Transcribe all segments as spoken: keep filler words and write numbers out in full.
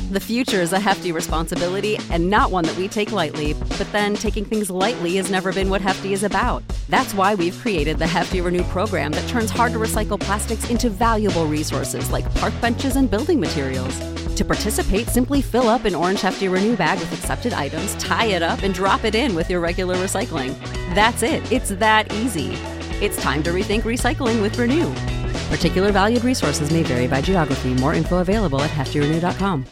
The future is a hefty responsibility and not one that we take lightly, but then taking things lightly has never been what Hefty is about. That's why we've created the Hefty Renew program that turns hard-to-recycle plastics into valuable resources like park benches and building materials. To participate, simply fill up an orange Hefty Renew bag with accepted items, tie it up, and drop it in with your regular recycling. That's it. It's that easy. It's time to rethink recycling with Renew. Particular valued resources may vary by geography. More info available at hefty renew dot com.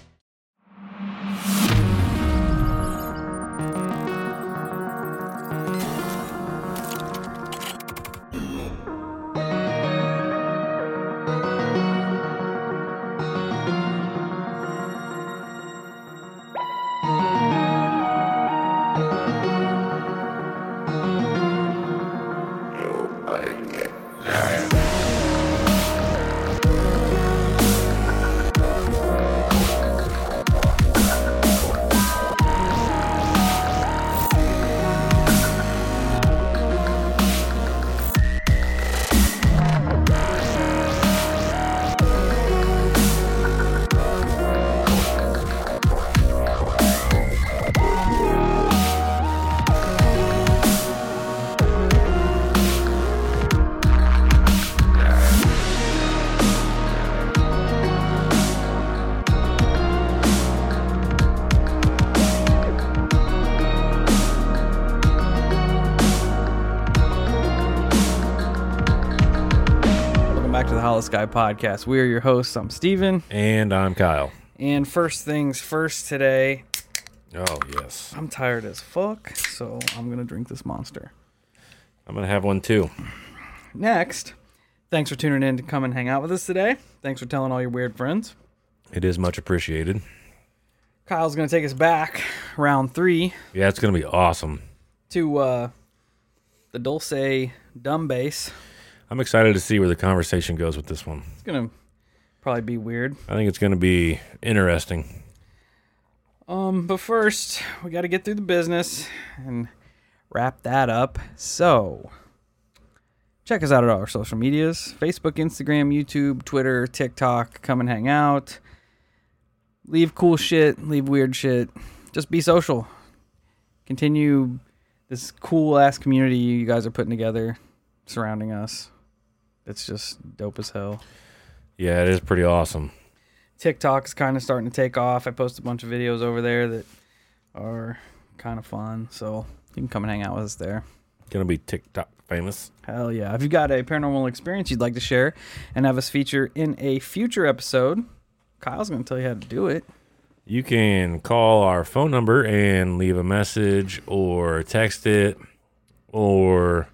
Sky Podcast. We are your hosts. I'm Steven. And I'm Kyle. And first things first today. Oh, yes. I'm tired as fuck, so I'm going to drink this Monster. I'm going to have one too. Next, thanks for tuning in to come and hang out with us today. Thanks for telling all your weird friends. It is much appreciated. Kyle's going to take us back, round three. Yeah, it's going to be awesome. To uh, the Dulce Dumb Bass. I'm excited to see where the conversation goes with this one. It's going to probably be weird. I think it's going to be interesting. Um, but first, we got to get through the business and wrap that up. So, check us out at all our social medias. Facebook, Instagram, YouTube, Twitter, TikTok. Come and hang out. Leave cool shit. Leave weird shit. Just be social. Continue this cool-ass community you guys are putting together surrounding us. It's just dope as hell. Yeah, it is pretty awesome. TikTok is kind of starting to take off. I post a bunch of videos over there that are kind of fun, so you can come and hang out with us there. Gonna be TikTok famous. Hell yeah. If you've got a paranormal experience you'd like to share and have us feature in a future episode, Kyle's going to tell you how to do it. You can call our phone number and leave a message or text it or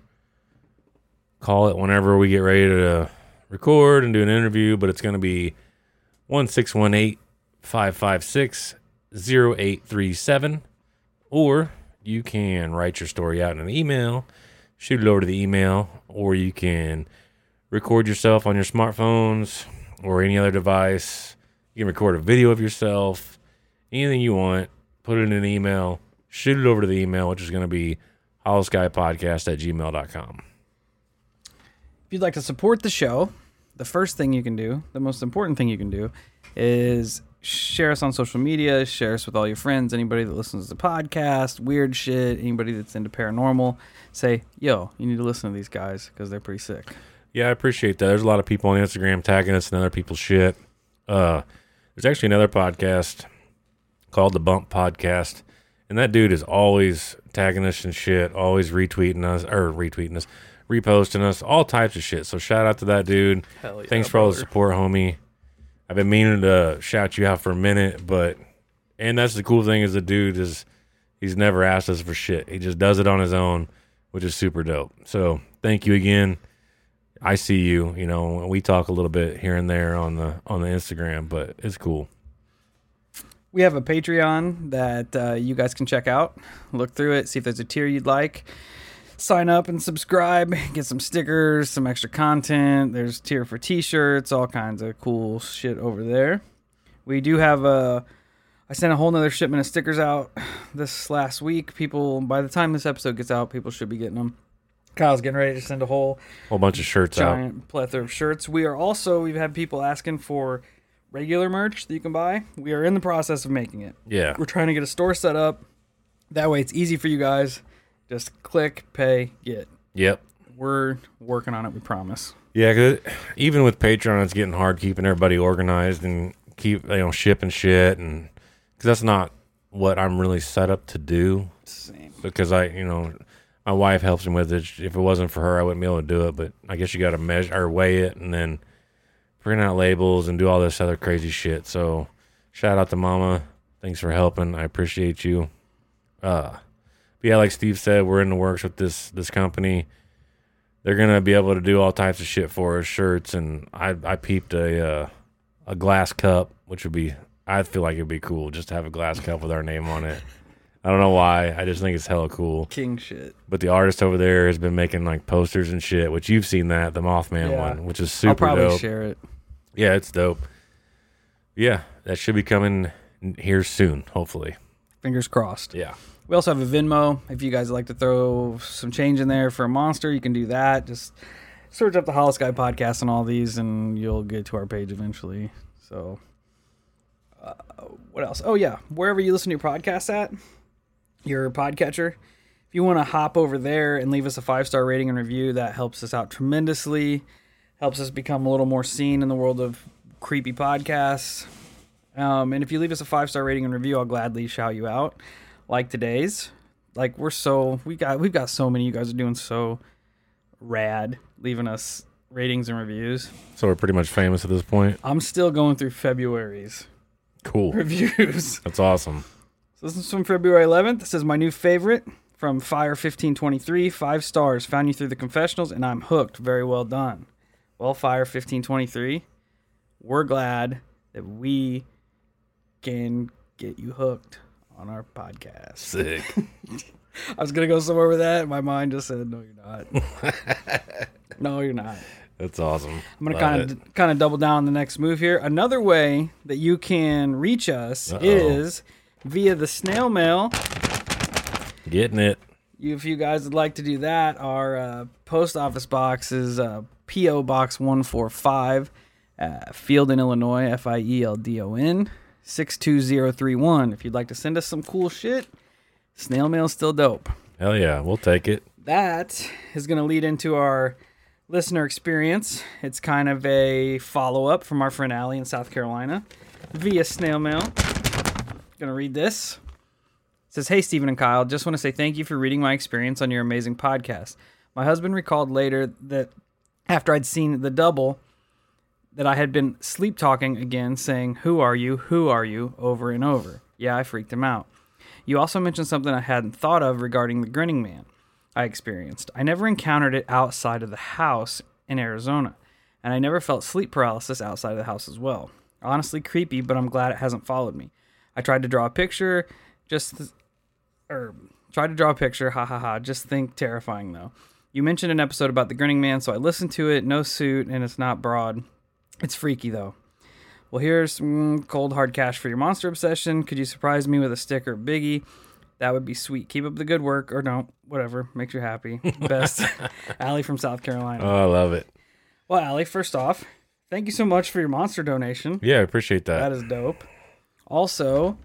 call it whenever we get ready to record and do an interview, but it's going to be one six one eight, five five six, zero eight three seven, or you can write your story out in an email, shoot it over to the email, or you can record yourself on your smartphones or any other device. You can record a video of yourself, anything you want, put it in an email, shoot it over to the email, which is going to be hollow sky podcast at gmail dot com. If you'd like to support the show, the first thing you can do, the most important thing you can do, is share us on social media, share us with all your friends, anybody that listens to the podcast, weird shit, anybody that's into paranormal. Say, yo, you need to listen to these guys because they're pretty sick. Yeah, I appreciate that. There's a lot of people on Instagram tagging us in other people's shit. Uh, there's actually another podcast called The Bump Podcast, and that dude is always tagging us and shit, always retweeting us, or retweeting us, reposting us, all types of shit. So shout out to that dude. Hell yeah, Thanks for all the brother. support, homie. I've been meaning to shout you out for a minute, but and that's the cool thing is the dude is he's never asked us for shit. He just does it on his own, which is super dope. So thank you again. I see you. You know, we talk a little bit here and there on the on the Instagram, but it's cool. We have a Patreon that uh, you guys can check out. Look through it, see if there's a tier you'd like. Sign up and subscribe, get some stickers, some extra content. There's a tier for t-shirts, all kinds of cool shit over there. We do have a, I sent a whole nother shipment of stickers out this last week. People, by the time this episode gets out, people should be getting them. Kyle's getting ready to send a whole Whole bunch of shirts giant out. plethora of shirts. We are also, we've had people asking for regular merch that you can buy. We are in the process of making it. Yeah. We're trying to get a store set up. That way it's easy for you guys. Just click, pay, get. Yep. We're working on it, we promise. Yeah, cause even with Patreon, it's getting hard keeping everybody organized and keep, you know, shipping shit. And because that's not what I'm really set up to do. Same. Because I, you know, my wife helps me with it. If it wasn't for her, I wouldn't be able to do it. But I guess you got to measure or weigh it and then print out labels and do all this other crazy shit. So shout out to Mama. Thanks for helping. I appreciate you. Uh, but yeah, like Steve said, we're in the works with this this company. They're gonna be able to do all types of shit for us, shirts, and I I peeped a uh, a glass cup, which would be I feel like it'd be cool just to have a glass cup with our name on it. I don't know why. I just think it's hella cool. King shit. But the artist over there has been making like posters and shit, which you've seen that, the Mothman Yeah. one, which is super I'll probably dope. share it. Yeah, it's dope. Yeah, that should be coming here soon, hopefully. Fingers crossed. Yeah. We also have a Venmo. If you guys like to throw some change in there for a monster, you can do that. Just search up the Hollow Sky podcast and all these, and you'll get to our page eventually. So, uh, what else? Oh, yeah. Wherever you listen to your podcasts at, your podcatcher, if you want to hop over there and leave us a five-star rating and review, that helps us out tremendously. Helps us become a little more seen in the world of creepy podcasts. Um, and if you leave us a five-star rating and review, I'll gladly shout you out. Like today's, like we're so we got we've got so many. You guys are doing so rad, leaving us ratings and reviews. So we're pretty much famous at this point. I'm still going through February's Cool. reviews. That's awesome. So this is from February eleventh. This is my new favorite from Fire fifteen twenty-three. Five stars. Found you through the confessionals, and I'm hooked. Very well done. Well, Fire fifteen twenty-three, we're glad that we can get you hooked on our podcast. Sick. I was gonna go somewhere with that. My mind just said, "No, you're not. No, you're not." That's awesome. I'm gonna Love kind it. of kind of double down on the next move here. Another way that you can reach us Uh-oh. is via the snail mail. Getting it. You, if you guys would like to do that, our uh, post office box is uh, P O Box one forty-five, uh, Fieldon, Illinois, F I E L D O N. six two zero three one. If you'd like to send us some cool shit, snail mail's still dope. Hell yeah, we'll take it. That is going to lead into our listener experience. It's kind of a follow-up from our friend Allie in South Carolina via snail mail. Going to read this. It says, "Hey, Stephen and Kyle, just want to say thank you for reading my experience on your amazing podcast. My husband recalled later that after I'd seen The Double, that I had been sleep talking again, saying, 'Who are you? Who are you?' over and over. Yeah, I freaked him out. You also mentioned something I hadn't thought of regarding the grinning man I experienced. I never encountered it outside of the house in Arizona, and I never felt sleep paralysis outside of the house as well. Honestly creepy, but I'm glad it hasn't followed me. I tried to draw a picture, just, th- or tried to draw a picture, ha ha ha, just think terrifying though. You mentioned an episode about the grinning man, so I listened to it, no suit, and it's not broad. It's freaky, though. Well, here's mm, cold hard cash for your monster obsession. Could you surprise me with a sticker, Biggie? That would be sweet. Keep up the good work, or don't. Whatever. Makes you happy. Best. Allie from South Carolina. Oh, I love it. Well, Allie, first off, thank you so much for your monster donation. Yeah, I appreciate that. That is dope. Also,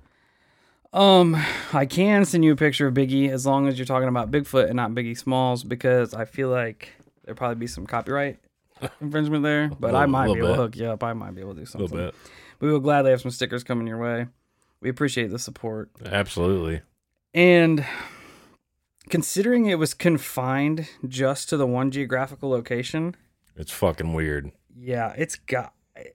um, I can send you a picture of Biggie as long as you're talking about Bigfoot and not Biggie Smalls, because I feel like there'll probably be some copyright infringement there, but Little- I might be little able to bit. hook you up. I might be able to do A something. little bit. We will gladly have some stickers coming your way. We appreciate the support. Absolutely. And considering it was confined just to the one geographical location, It's fucking weird. yeah, it's got...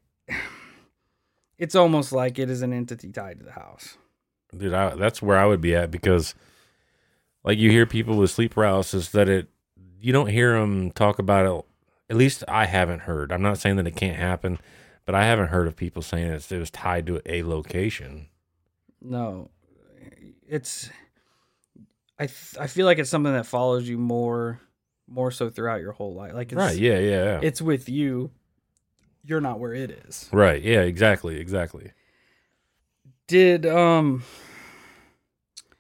It's almost like it is an entity tied to the house. Dude, I, that's where I would be at because, like, you hear people with sleep paralysis that it, you don't hear them talk about it. At least I haven't heard. I'm not saying that it can't happen, but I haven't heard of people saying it's, it was tied to a location. No, it's... I th- I feel like it's something that follows you more more so throughout your whole life. Like it's, Right? Yeah, yeah, yeah. it's with you. You're not where it is. Right? Yeah, exactly, exactly. Did um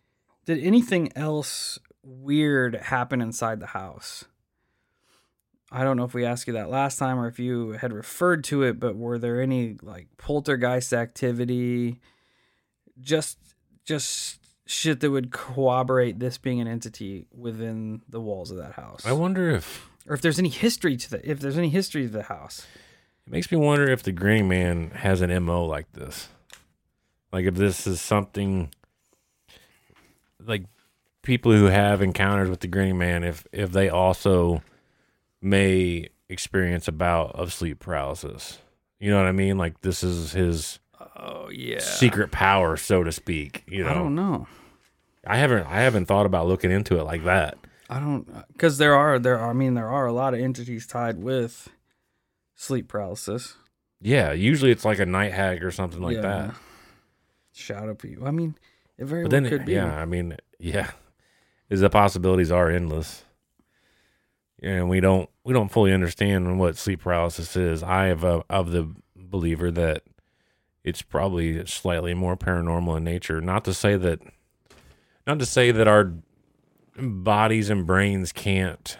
did anything else weird happen inside the house? I don't know if we asked you that last time or if you had referred to it, but were there any like poltergeist activity, just just shit that would corroborate this being an entity within the walls of that house? I wonder if, or if there's any history to the if there's any history to the house. it makes me wonder if the Grinning Man has an M O like this. Like if this is something like people who have encounters with the Grinning Man, if if they also may experience a bout of sleep paralysis. You know what I mean? Like this is his Oh yeah, secret power, so to speak. You know, I don't know. I haven't I haven't thought about looking into it like that. I don't, because there are there are I mean there are a lot of entities tied with sleep paralysis. Yeah, usually it's like a night hag or something like Yeah. that. Shadow people. I mean, it very But well then, could be. yeah, I mean, yeah, is the possibilities are endless, and we don't we don't fully understand what sleep paralysis is. I have a, of the believer that it's probably slightly more paranormal in nature. Not to say that, not to say that our bodies and brains can't,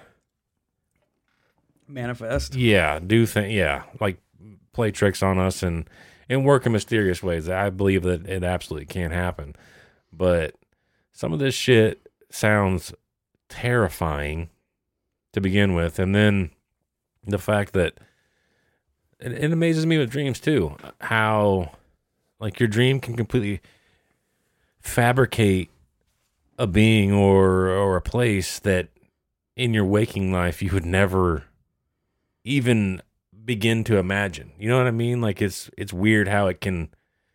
Manifest. yeah, do things, yeah, like play tricks on us and and work in mysterious ways. I believe that it absolutely can happen, but some of this shit sounds terrifying to begin with, and then the fact that it, it amazes me with dreams too, how like your dream can completely fabricate a being or or a place that in your waking life you would never even begin to imagine. You know what I mean? Like it's it's weird how it can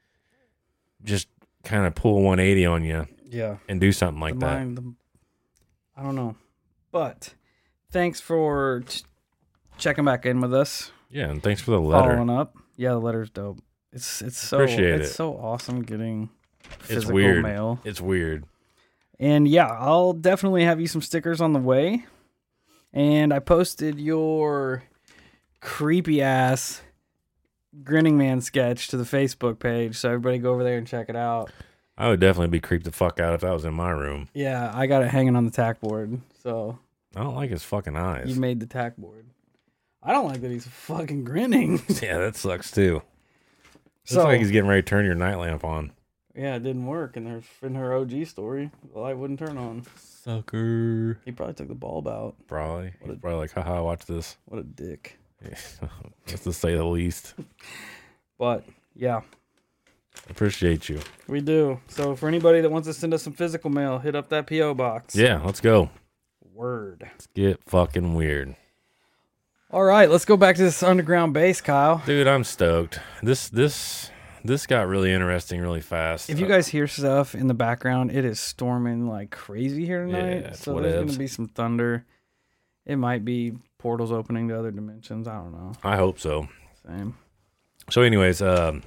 just kind of pull one eighty on you Yeah. and do something like the that. mind, the, I don't know, but thanks for ch- checking back in with us. Yeah, and thanks for the letter. Following up. Yeah, the letter's dope. It's it's so Appreciate it's it. so awesome getting physical It's weird. mail. It's weird. And yeah, I'll definitely have you some stickers on the way. And I posted your creepy ass Grinning Man sketch to the Facebook page, so everybody go over there and check it out. I would definitely be creeped the fuck out if that was in my room. Yeah, I got it hanging on the tack board. So I don't like his fucking eyes. you made the tack board. I don't like that he's fucking grinning. Yeah, that sucks too. Looks So like he's getting ready to turn your night lamp on. yeah, it didn't work in her in her O G story. The light wouldn't turn on. Sucker. He probably took the bulb out. Probably. What He's a- probably like, haha, watch this. What a dick. Just to say the least. But yeah, Appreciate you. we do. So for anybody that wants to send us some physical mail, hit up that P O box. Yeah, let's go. Word. Let's get fucking weird. All right, let's go back to this underground base, Kyle. Dude, I'm stoked. This this this got really interesting really fast. If you guys hear stuff in the background, it is storming like crazy here tonight. Yeah, it's so there's whatevs. going to be some thunder. It might be portals opening to other dimensions. I don't know. I hope so. Same. So anyways, um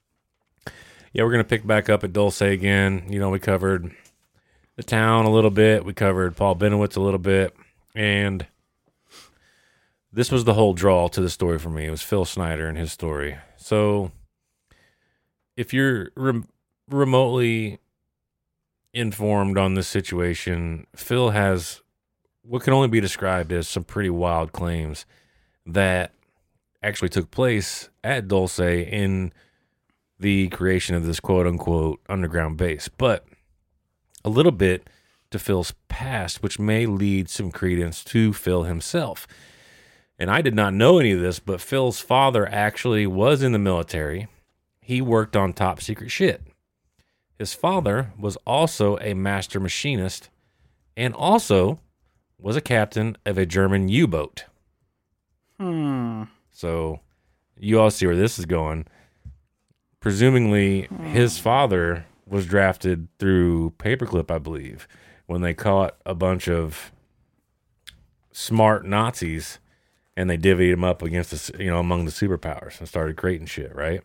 yeah, we're gonna pick back up at Dulce again. You know, we covered the town a little bit, we covered Paul Benowitz a little bit, and this was the whole draw to the story for me. It was Phil Snyder and his story. So if you're rem- remotely informed on this situation, Phil has what can only be described as some pretty wild claims that actually took place at Dulce in the creation of this quote-unquote underground base. But a little bit to Phil's past, which may lead some credence to Phil himself. And I did not know any of this, but Phil's father actually was in the military. He worked on top secret shit. His father was also a master machinist and also was a captain of a German U-boat. Hmm. So you all see where this is going. Presumably, his father was drafted through paperclip, I believe, when they caught a bunch of smart Nazis and they divvied them up against the, you know, among the superpowers and started creating shit, right?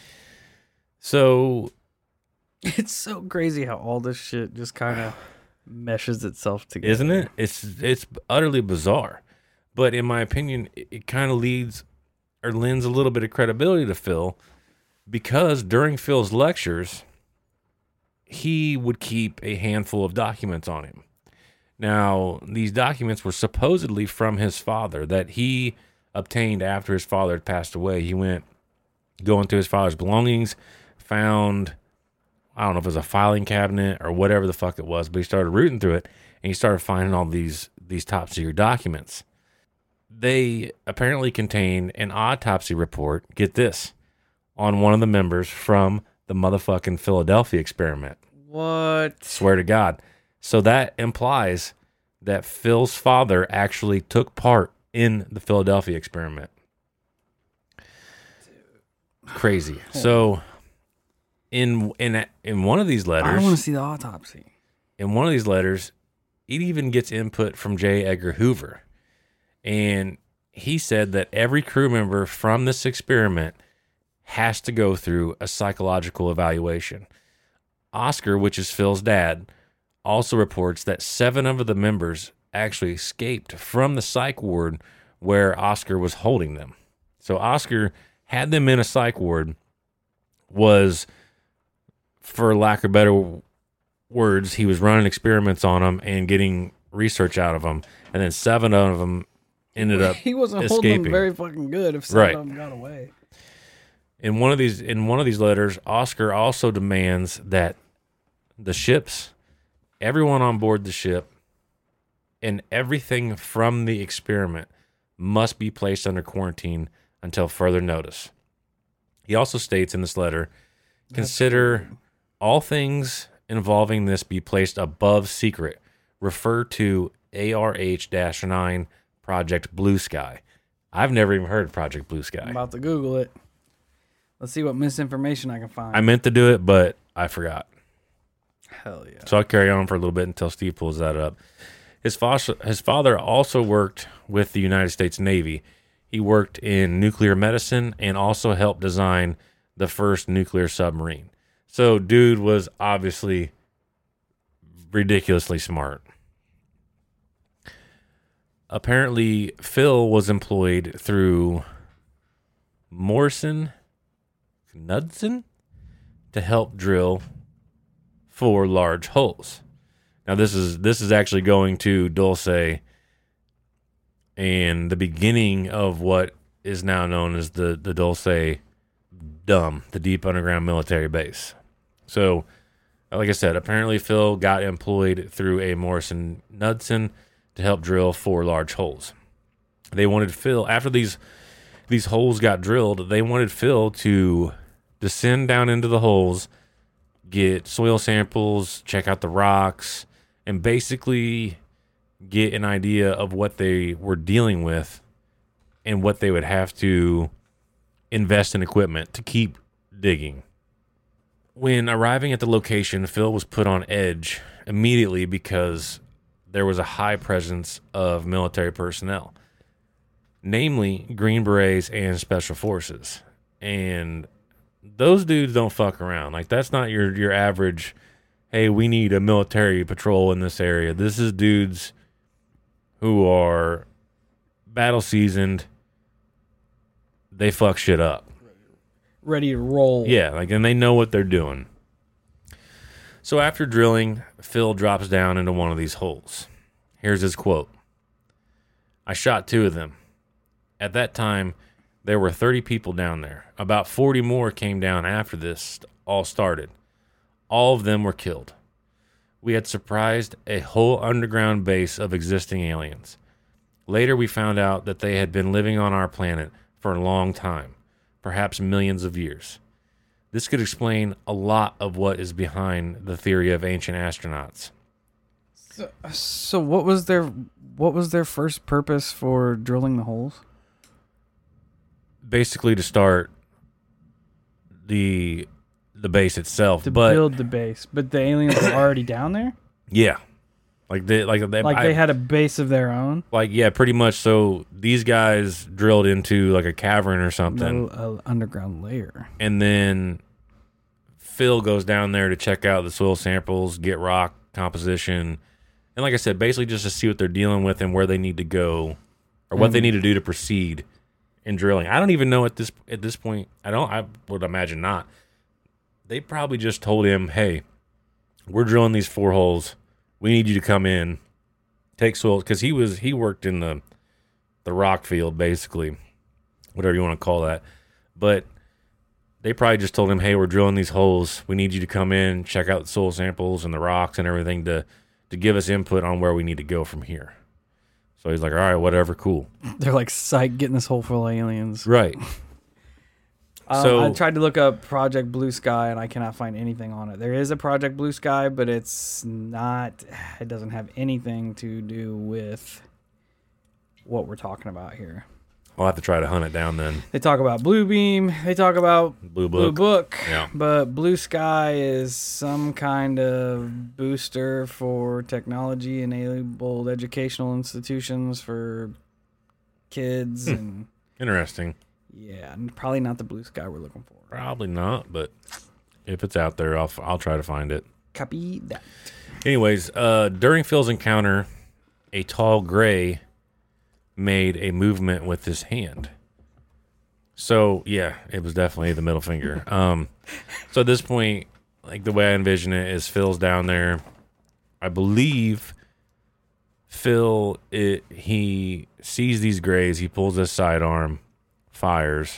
So It's so crazy how all this shit just kind of meshes itself together. isn't it? It's it's utterly bizarre. But in my opinion, it, it kind of leads or lends a little bit of credibility to Phil because during Phil's lectures, he would keep a handful of documents on him. Now, these documents were supposedly from his father that he obtained after his father had passed away. He went going through his father's belongings, found, I don't know if it was a filing cabinet or whatever the fuck it was, but he started rooting through it, and he started finding all these, these top secret documents. They apparently contain an autopsy report, get this, on one of the members from the motherfucking Philadelphia experiment. What? Swear to God. So that implies that Phil's father actually took part in the Philadelphia experiment. Crazy. So in in in one of these letters, I want to see the autopsy. In one of these letters, it even gets input from J. Edgar Hoover. And he said that every crew member from this experiment has to go through a psychological evaluation. Oscar, which is Phil's dad, also reports that seven of the members actually escaped from the psych ward where Oscar was holding them. So Oscar had them in a psych ward, was, for lack of better words, he was running experiments on them and getting research out of them. And then seven of them ended up He wasn't escaping. holding them very fucking good if some Right. of them got away. In one of these in one of these letters, Oscar also demands that the ships, everyone on board the ship, and everything from the experiment must be placed under quarantine until further notice. He also states in this letter, consider all things involving this be placed above secret. Refer to A R H nine Project Blue Sky. I've never even heard of Project Blue Sky. I'm about to Google it. Let's see what misinformation I can find. I meant to do it, but I forgot. Hell yeah. So I'll carry on for a little bit until Steve pulls that up. His father, his father also worked with the United States Navy. He worked in nuclear medicine and also helped design the first nuclear submarine. So dude was obviously ridiculously smart. Apparently, Phil was employed through Morrison Knudsen to help drill four large holes. Now this is this is actually going to Dulce and the beginning of what is now known as the the Dulce D U M, the Deep Underground Military Base. So, like I said, apparently Phil got employed through a Morrison Knudsen to help drill four large holes. They wanted Phil, after these these holes got drilled, they wanted Phil to descend down into the holes, get soil samples, check out the rocks, and basically get an idea of what they were dealing with and what they would have to invest in equipment to keep digging. When arriving at the location, Phil was put on edge immediately because there was a high presence of military personnel, namely Green Berets and Special Forces. And those dudes don't fuck around. Like, that's not your, your average, hey, we need a military patrol in this area. This is dudes who are battle seasoned. They fuck shit up. Ready to roll. Yeah, like, and they know what they're doing. So after drilling, Phil drops down into one of these holes. Here's his quote. I shot two of them. At that time, there were thirty people down there. About forty more came down after this all started. All of them were killed. We had surprised a whole underground base of existing aliens. Later, we found out that they had been living on our planet for a long time, perhaps millions of years. This could explain a lot of what is behind the theory of ancient astronauts. So, so what was their what was their first purpose for drilling the holes? Basically to start the the base itself. To but build the base, but the aliens were already down there. yeah, like they like they Like I, they had a base of their own. like yeah, pretty much. So these guys drilled into like a cavern or something, No, uh, underground layer. and then Phil goes down there to check out the soil samples, get rock composition, and like I said, basically just to see what they're dealing with and where they need to go, or what Mm. they need to do to proceed in drilling. I don't even know at this at this point. I don't. I would imagine not. They probably just told him, "Hey, we're drilling these four holes. We need you to come in take soil, because he was he worked in the the rock field, basically, whatever you want to call that. But they probably just told him, hey, we're drilling these holes. We need you to come in, check out the soil samples and the rocks and everything to, to give us input on where we need to go from here. So he's like, all right, whatever, cool. They're like, psych, getting this hole full of aliens. Right. Um, so I tried to look up Project Blue Sky, and I cannot find anything on it. There is a Project Blue Sky, but it's not, it doesn't have anything to do with what we're talking about here. I'll have to try to hunt it down then. They talk about Bluebeam. They talk about Blue Blue Book. Book. Yeah. But Blue Sky is some kind of booster for technology-enabled educational institutions for kids. Hmm. And Interesting. yeah, and probably not the Blue Sky we're looking for. Probably not, but if it's out there, I'll I'll try to find it. Copy that. Anyways, uh, during Phil's encounter, a tall gray made a movement with his hand. So yeah, it was definitely the middle finger. Um, so at this point, like the way I envision it is Phil's down there. I believe Phil, it he sees these grays. He pulls his sidearm, fires,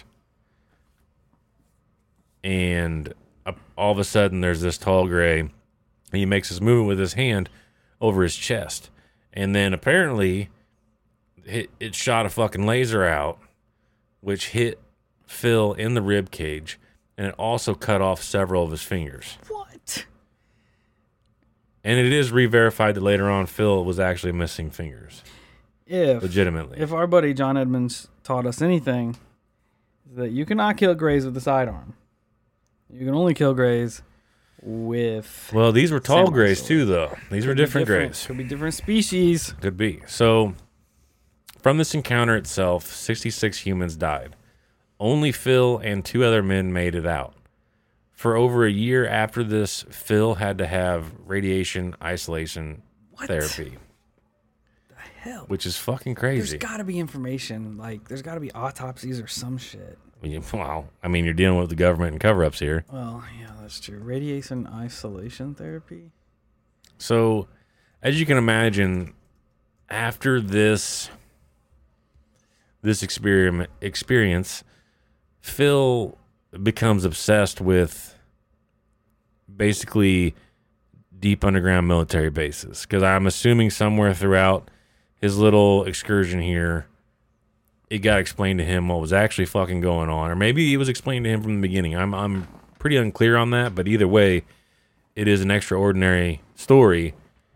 and uh, all of a sudden there's this tall gray, and he makes this movement with his hand over his chest, and then apparently it, it shot a fucking laser out, which hit Phil in the rib cage, and it also cut off several of his fingers. What? And it is re-verified that later on Phil was actually missing fingers. If Legitimately. if our buddy John Edmonds taught us anything, is that you cannot kill grays with the sidearm. You can only kill grays with. Well, these were tall samurai grays sword. too, though. These were Could be different grays. Could be different species. Could be. So, from this encounter itself, sixty-six humans died. Only Phil and two other men made it out. For over a year after this, Phil had to have radiation isolation What? therapy, The hell? which is fucking There's crazy. got to be information. Like, there's got to be autopsies or some shit. I mean, well, I mean, you're dealing with the government and cover-ups here. Well, yeah, that's true. Radiation isolation therapy. So, as you can imagine, after this this experiment experience, Phil becomes obsessed with basically deep underground military bases, because I'm assuming somewhere throughout his little excursion here, it got explained to him what was actually fucking going on, or maybe it was explained to him from the beginning. I'm I'm pretty unclear on that, but either way, it is an extraordinary story.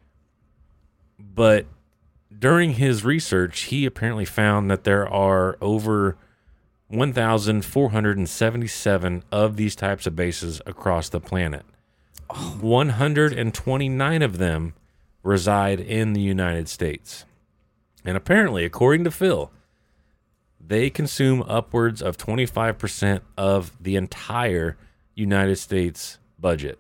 But during his research, he apparently found that there are over one thousand four hundred seventy-seven of these types of bases across the planet. one hundred twenty-nine of them reside in the United States. And apparently, according to Phil, they consume upwards of twenty-five percent of the entire United States budget.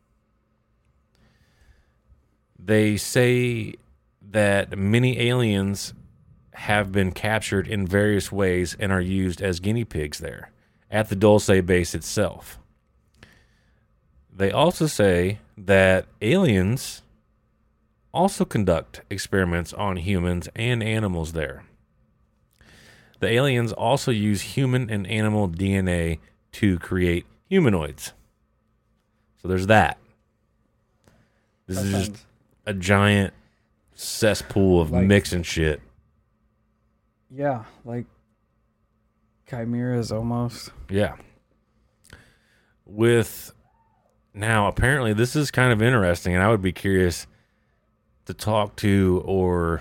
They say that many aliens have been captured in various ways and are used as guinea pigs there at the Dulce base itself. They also say that aliens also conduct experiments on humans and animals there. The aliens also use human and animal D N A to create humanoids. So there's that. This That is sounds- just a giant cesspool of Like- mixing shit. Yeah, like chimeras almost. Yeah. With now, apparently, this is kind of interesting, and I would be curious to talk to or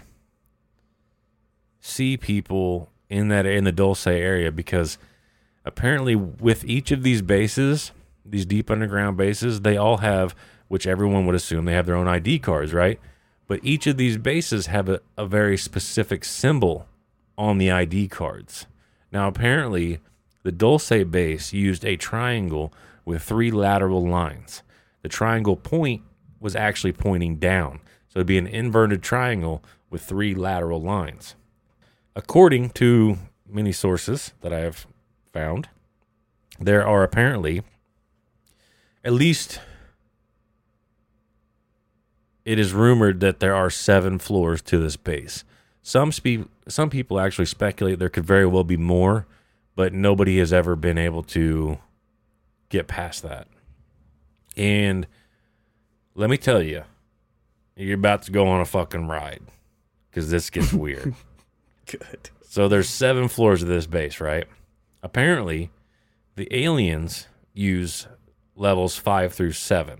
see people in that in the Dulce area, because apparently, with each of these bases, these deep underground bases, they all have, which everyone would assume they have their own I D cards, right? But each of these bases have a, a very specific symbol on the I D cards. Now, apparently, the Dulce base used a triangle with three lateral lines. The triangle point was actually pointing down. So it'd be an inverted triangle with three lateral lines. According to many sources that I have found, there are apparently at least it is rumored that there are seven floors to this base. Some spe- some people actually speculate there could very well be more, but nobody has ever been able to get past that. And let me tell you, you're about to go on a fucking ride because this gets weird. Good. So there's seven floors of this base, right? Apparently, the aliens use levels five through seven.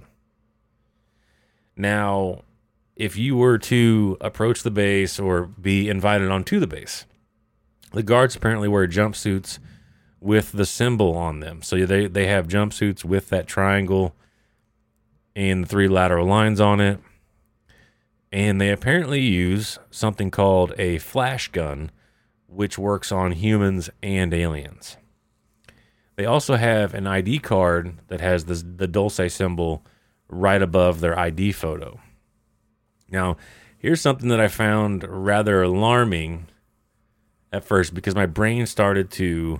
Now, if you were to approach the base or be invited onto the base, the guards apparently wear jumpsuits with the symbol on them. So they, they have jumpsuits with that triangle and the three lateral lines on it. And they apparently use something called a flash gun, which works on humans and aliens. They also have an I D card that has the, the Dulce symbol right above their I D photo. Now, here's something that I found rather alarming at first because my brain started to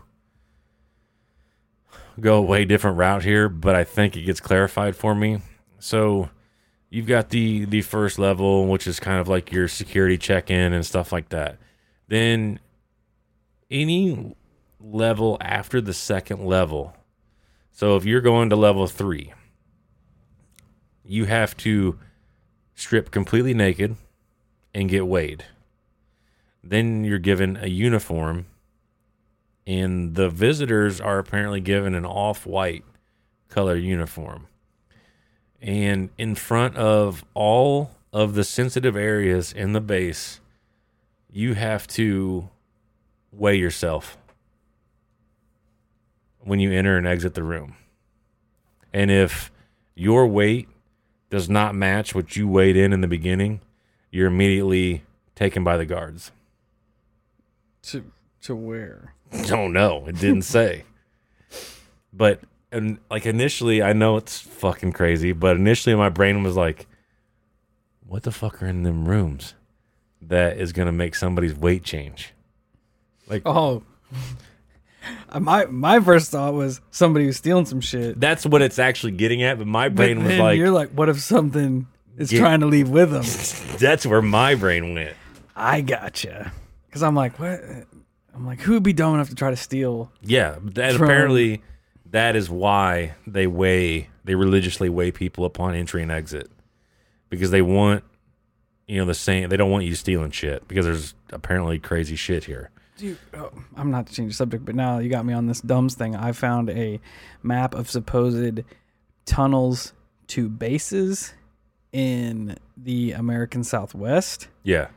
go a way different route here, but I think it gets clarified for me. So you've got the, the first level, which is kind of like your security check-in and stuff like that. Then any level after the second level, so if you're going to level three, you have to strip completely naked and get weighed. Then you're given a uniform, and the visitors are apparently given an off-white color uniform. And in front of all of the sensitive areas in the base, you have to weigh yourself when you enter and exit the room. And if your weight does not match what you weighed in in the beginning, you're immediately taken by the guards. To to where? Don't know. It didn't say. But and like initially, I know it's fucking crazy, but initially my brain was like, what the fuck are in them rooms that is going to make somebody's weight change? Like, oh, my my first thought was somebody was stealing some shit. That's what it's actually getting at, but my brain but was then like, you're like, what if something is Get- trying to leave with them? that's where my brain went. I gotcha. Because I'm like, what? I'm like, who would be dumb enough to try to steal? Yeah, that From- apparently that is why they weigh, they religiously weigh people upon entry and exit, because they want, you know, the same. They don't want you stealing shit because there's apparently crazy shit here. Dude, oh, I'm not to change the subject, but now you got me on this dumbs thing. I found a map of supposed tunnels to bases in the American Southwest. Yeah,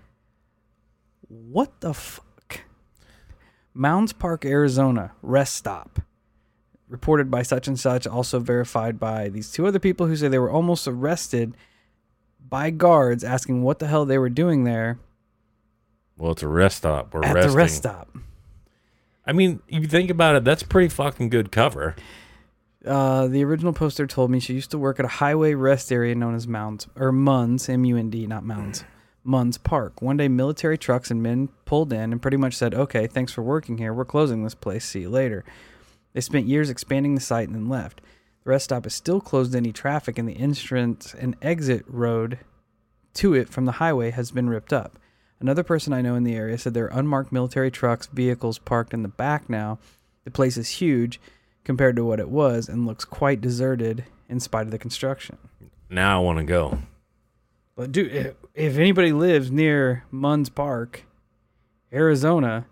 What the fuck? Mounds Park, Arizona, rest stop. Reported by such and such, also verified by these two other people who say they were almost arrested by guards asking what the hell they were doing there. well, it's a rest stop. We're At resting. the rest stop. I mean, you think about it, that's pretty fucking good cover. Uh, the original poster told me she used to work at a highway rest area known as Mounds, or Munds, M U N D, not Mounds, Munds Park. One day, military trucks and men pulled in and pretty much said, okay, thanks for working here. We're closing this place. See you later. They spent years expanding the site and then left. The rest stop is still closed to any traffic, and the entrance and exit road to it from the highway has been ripped up. Another person I know in the area said there are unmarked military trucks, vehicles parked in the back now. The place is huge compared to what it was and looks quite deserted in spite of the construction. Now I want to go. But dude, if, if anybody lives near Munds Park, Arizona,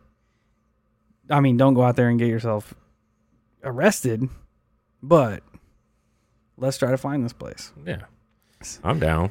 I mean, don't go out there and get yourself arrested, but let's try to find this place. Yeah, I'm down.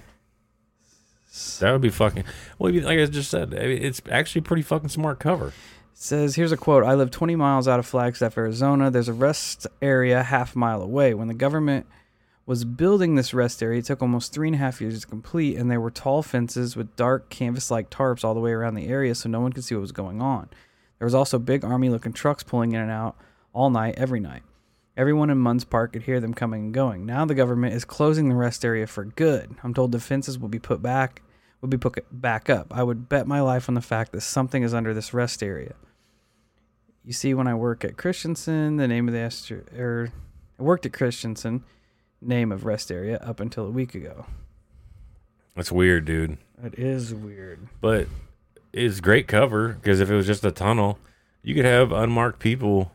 That would be fucking. Well, like I just said, it's actually pretty fucking smart cover. It says, here's a quote. I live twenty miles out of Flagstaff, Arizona. There's a rest area half a mile away. When the government was building this rest area, it took almost three and a half years to complete, and there were tall fences with dark canvas-like tarps all the way around the area so no one could see what was going on. There was also big army-looking trucks pulling in and out all night, every night. Everyone in Munds Park could hear them coming and going. Now the government is closing the rest area for good. I'm told the fences will be put back will be put back up. I would bet my life on the fact that something is under this rest area. You see, when I work at Christensen, the name of the est- er, I worked at Christensen, name of rest area, up until a week ago. That's weird, dude. That is weird. But it's great cover because if it was just a tunnel, you could have unmarked people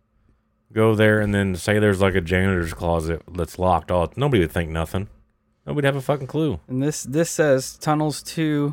go there and then say there's like a janitor's closet that's locked. All nobody would think nothing. Nobody'd have a fucking clue. And this this says tunnels two.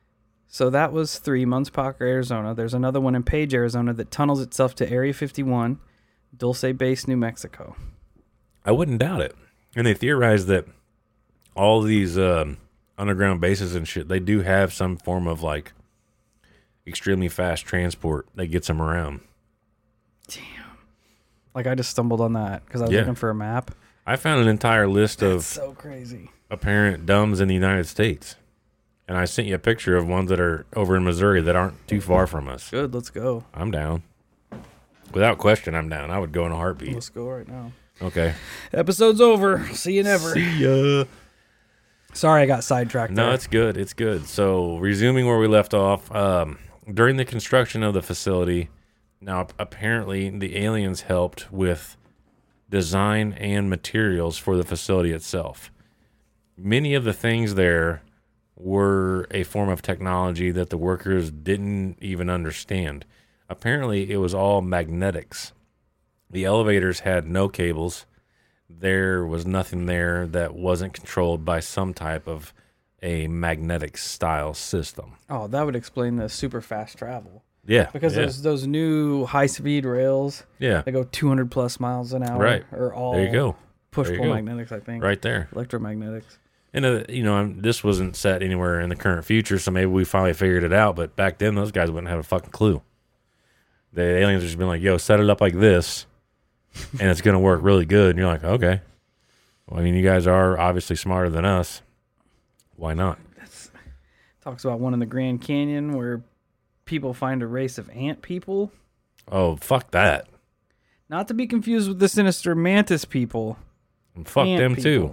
So that was three, Munz Park, Arizona. There's another one in Page, Arizona that tunnels itself to Area fifty-one, Dulce Base, New Mexico. I wouldn't doubt it. And they theorize that all these um, underground bases and shit, they do have some form of like extremely fast transport that gets them around. Damn. Like I just stumbled on that because I was Yeah. looking for a map. I found an entire list That's of so crazy. apparent dumbs in the United States. And I sent you a picture of ones that are over in Missouri that aren't too far from us. Good, let's go. I'm down. Without question, I'm down. I would go in a heartbeat. Let's go right now. Okay. Episode's over. See you never. See ya. Sorry I got sidetracked No, there. it's good. It's good. So, resuming where we left off, um, during the construction of the facility, now apparently the aliens helped with design and materials for the facility itself. Many of the things there were a form of technology that the workers didn't even understand. Apparently, it was all magnetics. The elevators had no cables. There was nothing there that wasn't controlled by some type of a magnetic style system. Oh, that would explain the super fast travel. Yeah. Because yeah. those those new high speed rails, Yeah. they go two hundred plus miles an hour. Right. Are all There you go. push There you pull go. magnetics, I think. Right there. Electromagnetics. And, uh, you know, I'm, this wasn't set anywhere in the current future, so maybe we finally figured it out. But back then, those guys wouldn't have a fucking clue. The aliens just been like, yo, set it up like this, and it's going to work really good. And you're like, okay. Well, I mean, you guys are obviously smarter than us. Why not? Talks about one in the Grand Canyon where people find a race of ant people. Oh, fuck that. Not to be confused with the sinister mantis people. And fuck Ant them, people. too.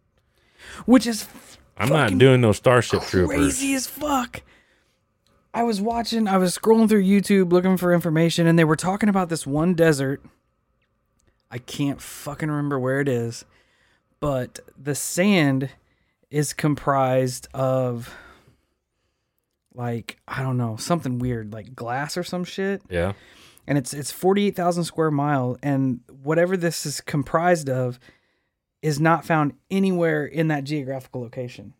Which is I'm not fucking doing no Starship Troopers. crazy as fuck. I was watching, I was scrolling through YouTube looking for information, and they were talking about this one desert. I can't fucking remember where it is, but the sand is comprised of, like, I don't know, something weird, like glass or some shit. Yeah. And it's it's forty-eight thousand square mile, and whatever this is comprised of is not found anywhere in that geographical location.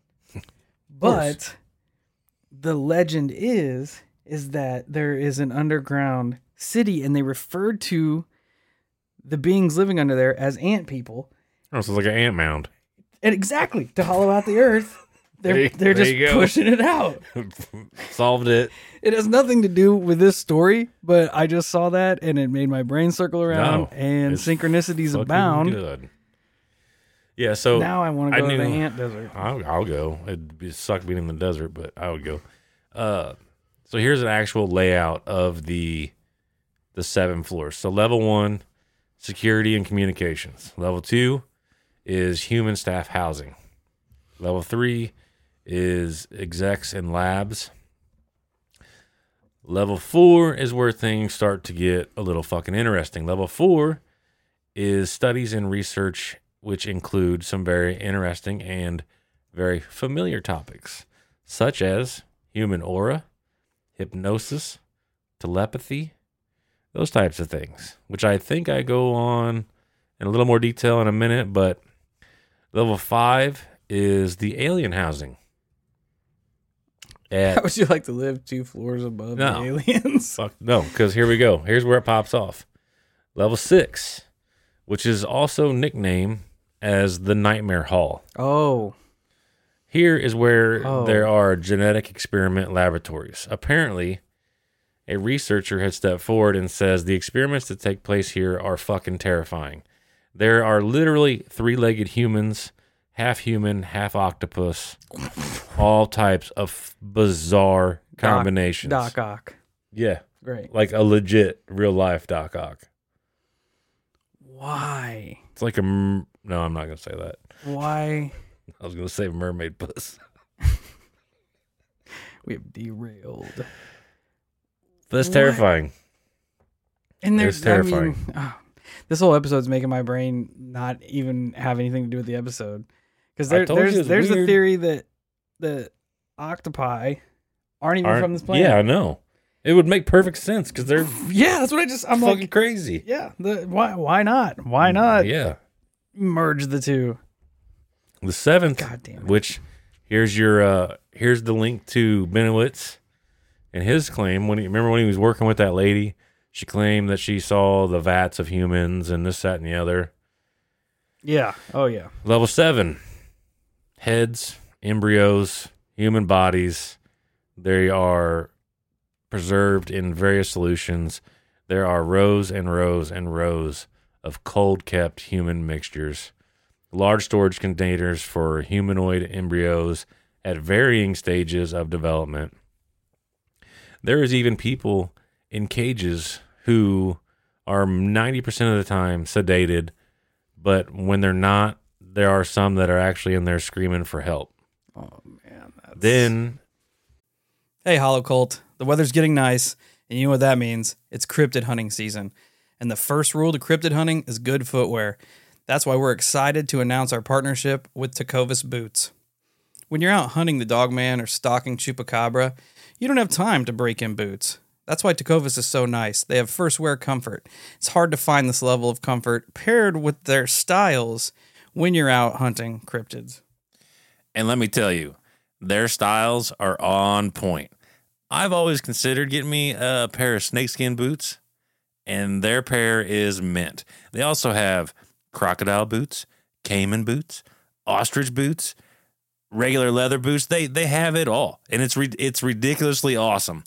But the legend is is that there is an underground city, and they referred to the beings living under there as ant people. Oh, so it's like an ant mound. And exactly, to hollow out the earth. They're There you- they're there just you go. pushing it out. Solved it. It has nothing to do with this story, but I just saw that and it made my brain circle around, No, and it's synchronicities Fucking abound. Good. Yeah, so Now I want I to go to the knew- ant desert. I'll, I'll go. It'd be suck being in the desert, but I would go. Uh, so here's an actual layout of the the seven floors. So level one, security and communications. Level two is human staff housing. Level three is execs and labs. Level four is where things start to get a little fucking interesting. Level four is studies and research, which include some very interesting and very familiar topics, such as human aura, hypnosis, telepathy, those types of things, which I think I go on in a little more detail in a minute. But level five is the alien housing. At, How would you like to live two floors above No. the aliens? Fuck no, because here we go. Here's where it pops off. Level six, which is also nicknamed as the Nightmare Hall. Oh, Here is where Oh. there are genetic experiment laboratories. Apparently, a researcher has stepped forward and says the experiments that take place here are fucking terrifying. There are literally three-legged humans, half human, half octopus, all types of bizarre combinations. Doc Ock. Yeah, Great. like a legit real-life Doc Ock. Why? It's like a... m- No, I'm not going to say that. Why? I was going to say mermaid puss. We have derailed. That's What? terrifying. And there's It's terrifying. I mean, ah, this whole episode's making my brain not even have anything to do with the episode. Because I there, told you there's it's there's a weird. theory that the octopi aren't even Aren't- from this planet. Yeah, I know. It would make perfect sense because they're Yeah, that's what I just. I'm fucking like, crazy. yeah. The why? Why not? Why not Yeah. merge the two? The seventh, God damn it. which here's your uh here's the link to Benowitz and his claim. When he, remember when he was working with that lady, she claimed that she saw the vats of humans and this, that, and the other. Yeah. Oh yeah. Level seven, heads, embryos, human bodies. They are preserved in various solutions. There are rows and rows and rows of cold-kept human mixtures, large storage containers for humanoid embryos at varying stages of development. There is even people in cages who are ninety percent of the time sedated, but when they're not, there are some that are actually in there screaming for help. Oh man. That's... Then, Hey, Hollow Cult. The weather's getting nice, and you know what that means? It's cryptid hunting season. And the first rule to cryptid hunting is good footwear. That's why we're excited to announce our partnership with Tecovas Boots. When you're out hunting the Dogman or stalking Chupacabra, you don't have time to break in boots. That's why Tecovas is so nice. They have first wear comfort. It's hard to find this level of comfort paired with their styles when you're out hunting cryptids. and let me tell you, their styles are on point. I've always considered getting me a pair of snakeskin boots, and their pair is mint. They also have crocodile boots, caiman boots, ostrich boots, regular leather boots. They they have it all, and it's re- it's ridiculously awesome.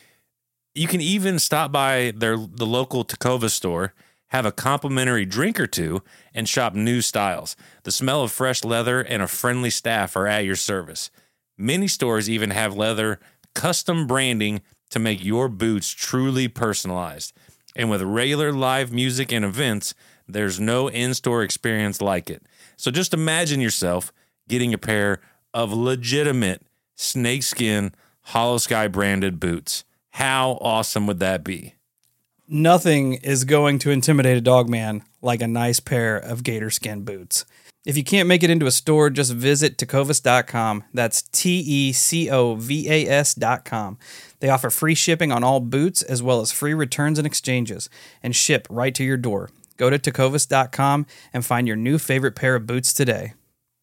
You can even stop by their the local Tecovas store, have a complimentary drink or two, and shop new styles. The smell of fresh leather and a friendly staff are at your service. Many stores even have leather custom branding to make your boots truly personalized. And with regular live music and events, there's no in-store experience like it. So just imagine yourself getting a pair of legitimate snakeskin Hollow Sky branded boots. How awesome would that be? Nothing is going to intimidate a dog man like a nice pair of gator skin boots. If you can't make it into a store, just visit tecovas dot com. That's T E C O V A S dot com. They offer free shipping on all boots as well as free returns and exchanges and ship right to your door. Go to tecovas dot com and find your new favorite pair of boots today.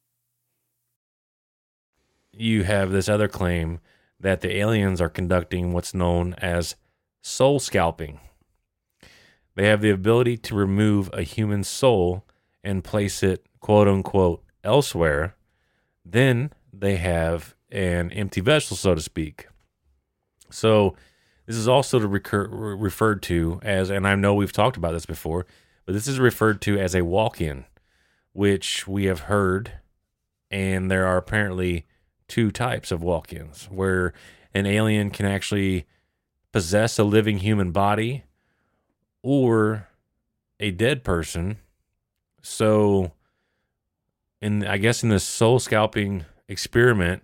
You have this other claim that the aliens are conducting what's known as soul scalping. They have the ability to remove a human soul and place it, quote unquote, elsewhere. Then they have an empty vessel, so to speak. So this is also to recur, referred to as, and I know we've talked about this before, but this is referred to as a walk-in, which we have heard, and there are apparently two types of walk-ins, where an alien can actually possess a living human body or a dead person. So, in I guess in this soul scalping experiment,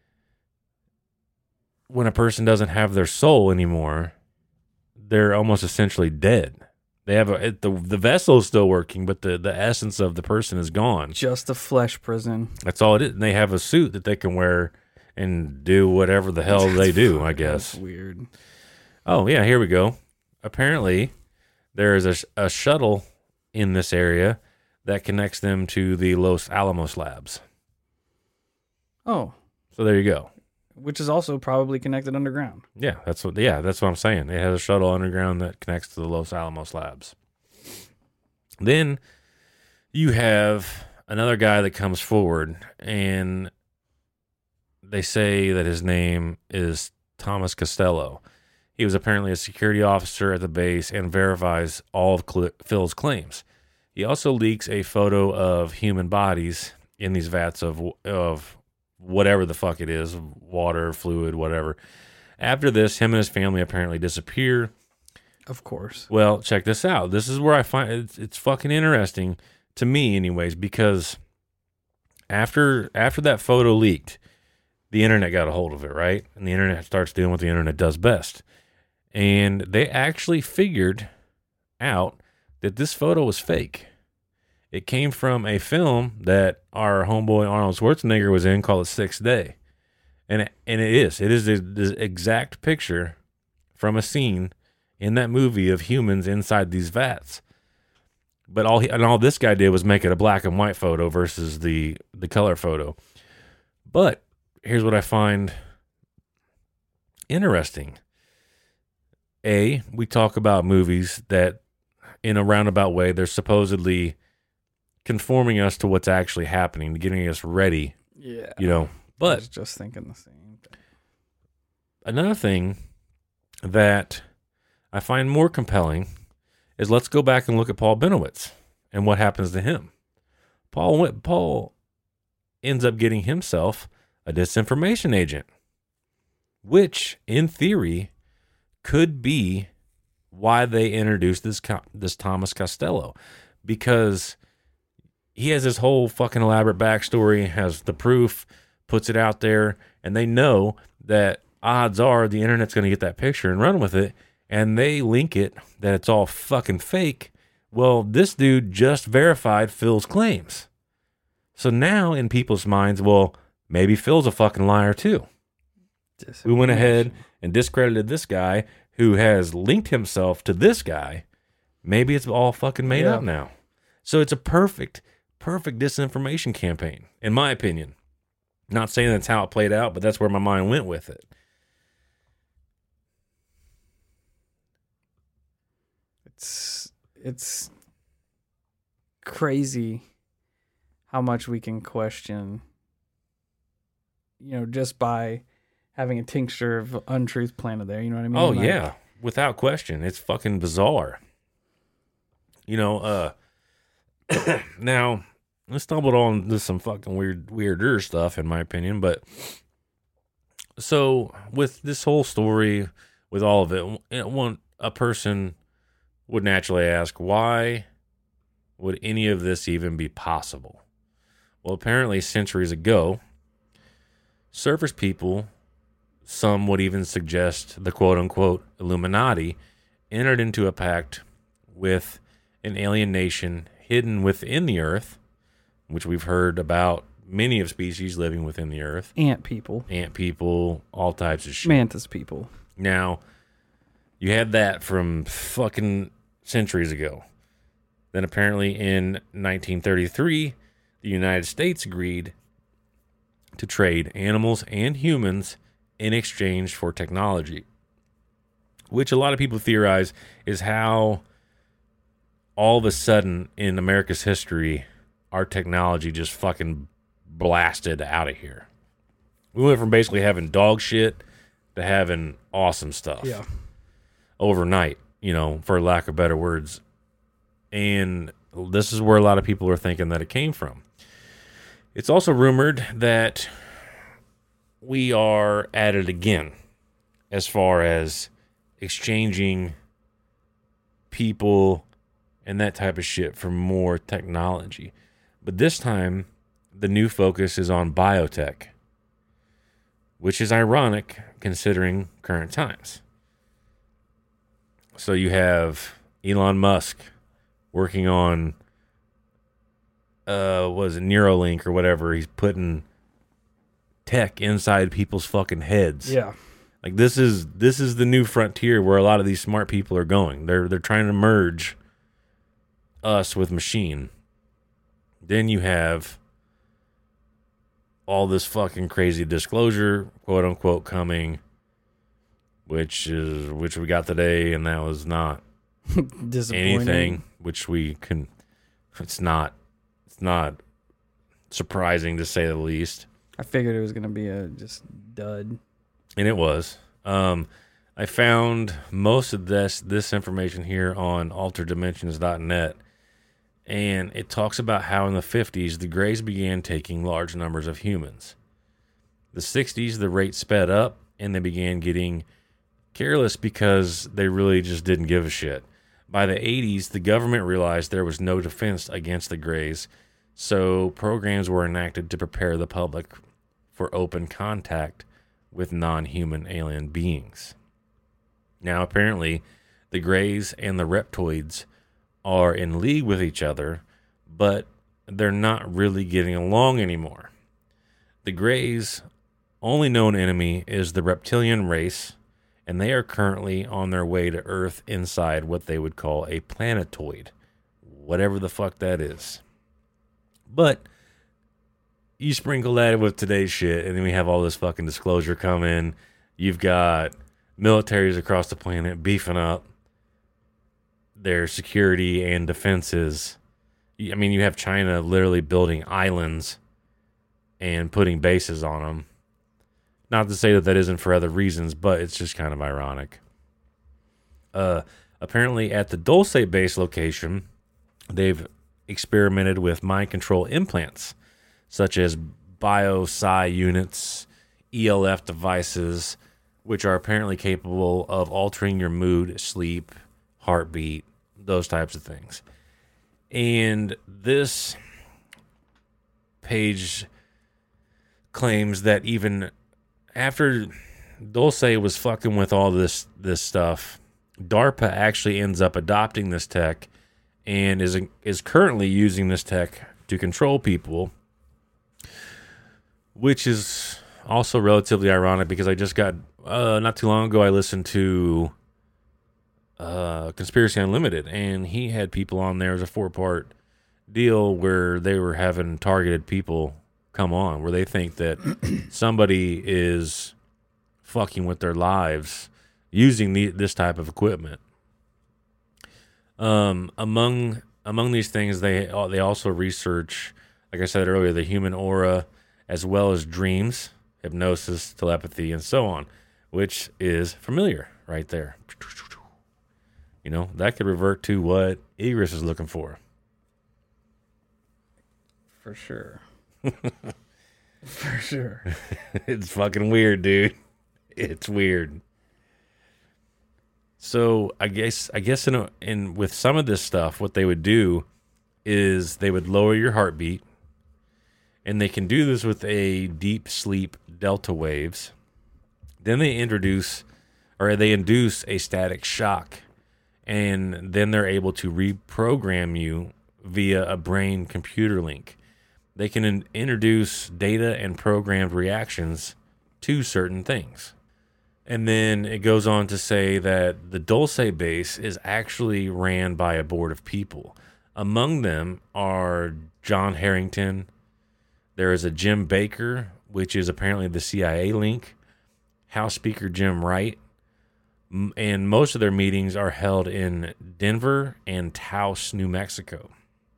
when a person doesn't have their soul anymore, they're almost essentially dead. They have a it, the the vessel is still working, but the, the essence of the person is gone. Just a flesh prison. That's all it is. And they have a suit that they can wear and do whatever the hell they do, I guess. That's weird. Oh, yeah, here we go. Apparently, there is a, a shuttle in this area that connects them to the Los Alamos labs. Oh, So there you go. which is also probably connected underground. Yeah, that's what yeah, that's what I'm saying. It has a shuttle underground that connects to the Los Alamos labs. Then you have another guy that comes forward, and they say that his name is Thomas Costello. He was apparently a security officer at the base and verifies all of Cl- Phil's claims. He also leaks a photo of human bodies in these vats of of whatever the fuck it is, water, fluid, whatever. After this, him and his family apparently disappear. Of course. Well, check this out. This is where I find it's, it's fucking interesting to me, anyways, because after after that photo leaked, the internet got a hold of it, right? And the internet starts doing what the internet does best. And they actually figured out that this photo was fake. It came from a film that our homeboy Arnold Schwarzenegger was in called The Sixth Day. And, and it is. It is the, the exact picture from a scene in that movie of humans inside these vats. But all he, and all this guy did was make it a black and white photo versus the, the color photo. But here's what I find interesting. A, we talk about movies that in a roundabout way, they're supposedly conforming us to what's actually happening, getting us ready. Yeah. You know, but I was just thinking the same thing. Another thing that I find more compelling is let's go back and look at Paul Benowitz and what happens to him. Paul went, Paul ends up getting himself a disinformation agent, which in theory could be why they introduced this this Thomas Costello, because he has this whole fucking elaborate backstory, has the proof, puts it out there, and they know that odds are the internet's going to get that picture and run with it, and they link it that it's all fucking fake. Well, this dude just verified Phil's claims. So now in people's minds, well, maybe Phil's a fucking liar too. We went ahead and discredited this guy who has linked himself to this guy. Maybe it's all fucking made Yeah. up now. So it's a perfect, perfect disinformation campaign, in my opinion. Not saying that's how it played out, but that's where my mind went with it. It's it's crazy how much we can question, you know, just by having a tincture of untruth planted there. You know what I mean? Oh, Like, yeah. Without question. It's fucking bizarre. You know, uh, now, I stumbled on this some fucking weird, weirder stuff, in my opinion, but so with this whole story, with all of it, you know, one, a person would naturally ask, why would any of this even be possible? Well, apparently centuries ago, surface people, some would even suggest the quote-unquote Illuminati, entered into a pact with an alien nation hidden within the earth, which we've heard about many of species living within the earth. Ant people, Ant people, all types of shit. mantis people. Now, you had that from fucking centuries ago. Then apparently in nineteen thirty-three, the United States agreed to trade animals and humans in exchange for technology, which a lot of people theorize is how all of a sudden in America's history, our technology just fucking blasted out of here. We went from basically having dog shit to having awesome stuff. Yeah. Overnight, you know, for lack of better words. And this is where a lot of people are thinking that it came from. It's also rumored that we are at it again as far as exchanging people and that type of shit for more technology. But this time, the new focus is on biotech, which is ironic considering current times. So you have Elon Musk working on, uh, what is it, Neuralink or whatever. He's putting tech inside people's fucking heads. Yeah. Like this is this is the new frontier where a lot of these smart people are going. They're they're trying to merge us with machine. Then you have all this fucking crazy disclosure, quote unquote, coming, which is which we got today, and that was not Disappointing. anything. Which we can. It's not. It's not surprising to say the least. I figured it was gonna be a just dud. And it was. Um, I found most of this this information here on altered dimensions dot net, and it talks about how in the fifties the Greys began taking large numbers of humans. The sixties the rate sped up, and they began getting careless because they really just didn't give a shit. By the eighties, the government realized there was no defense against the Greys, so programs were enacted to prepare the public for open contact with non-human alien beings. Now, apparently, the Greys and the Reptoids are in league with each other, but they're not really getting along anymore. The Greys only known enemy is the reptilian race, and they are currently on their way to Earth inside what they would call a planetoid, whatever the fuck that is. But you sprinkle that with today's shit, and then we have all this fucking disclosure coming. You've got militaries across the planet beefing up their security and defenses. I mean, you have China literally building islands and putting bases on them. Not to say that that isn't for other reasons, but it's just kind of ironic. Uh, apparently, at the Dulce base location, they've experimented with mind control implants, such as bio-psi units, E L F devices, which are apparently capable of altering your mood, sleep, heartbeat, those types of things. And this page claims that even after Dulce was fucking with all this this stuff, DARPA actually ends up adopting this tech and is is currently using this tech to control people, which is also relatively ironic because I just got, uh, not too long ago, I listened to uh, Conspiracy Unlimited, and he had people on there as a four-part deal where they were having targeted people come on, where they think that somebody is fucking with their lives using the, this type of equipment. Um, among among these things, they they also research, like I said earlier, the human aura, as well as dreams, hypnosis, telepathy, and so on, which is familiar right there. You know, that could revert to what Egress is looking for. For sure. For sure. It's fucking weird, dude. It's weird. So I guess I guess in a, in with some of this stuff, what they would do is they would lower your heartbeat, and they can do this with a deep sleep delta waves. Then they introduce or they induce a static shock, and then they're able to reprogram you via a brain computer link. They can in- introduce data and programmed reactions to certain things. And then it goes on to say that the Dulce base is actually ran by a board of people. Among them are John Harrington. There is a Jim Baker, which is apparently the C I A link. House Speaker Jim Wright. And most of their meetings are held in Denver and Taos, New Mexico.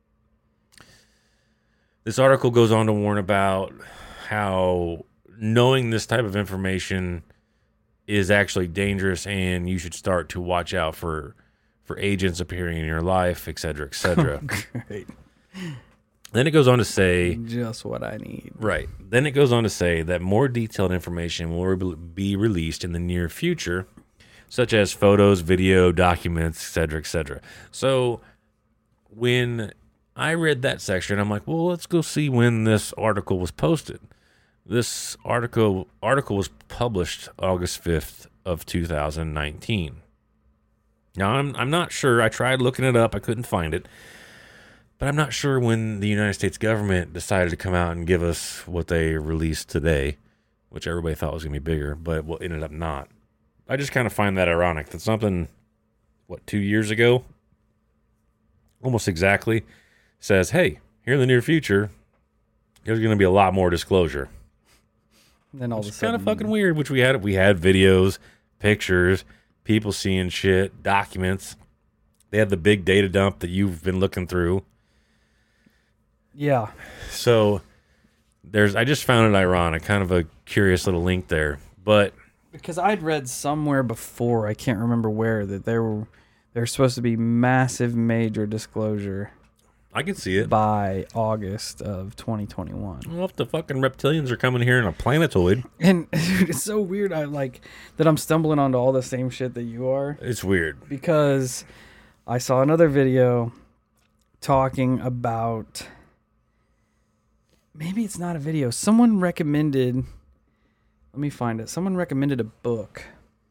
This article goes on to warn about how knowing this type of information is actually dangerous, and you should start to watch out for for agents appearing in your life, et cetera, et cetera. Great. Then it goes on to say... Just what I need. Right. Then it goes on to say that more detailed information will re- be released in the near future, such as photos, video, documents, et cetera, et cetera. So when I read that section, I'm like, well, let's go see when this article was posted. This article article was published August fifth of two thousand nineteen. Now, I'm I'm not sure. I tried looking it up. I couldn't find it. But I'm not sure when the United States government decided to come out and give us what they released today, which everybody thought was going to be bigger, but what ended up not. I just kind of find that ironic that something, what, two years ago, almost exactly, says, hey, here in the near future, there's going to be a lot more disclosure. Then all Which of a is sudden, kind of fucking weird, which we had. We had videos, pictures, people seeing shit, documents. They had the big data dump that you've been looking through. Yeah. So there's, I just found it ironic, kind of a curious little link there. But Because I'd read somewhere before, I can't remember where, that there were there's supposed to be massive major disclosure I can see it. by August of twenty twenty-one. Well, if the fucking reptilians are coming here in a planetoid, And dude, it's so weird I like that I'm stumbling onto all the same shit that you are, it's weird. because I saw another video talking about, maybe it's not a video. Someone recommended, let me find it. Someone recommended a book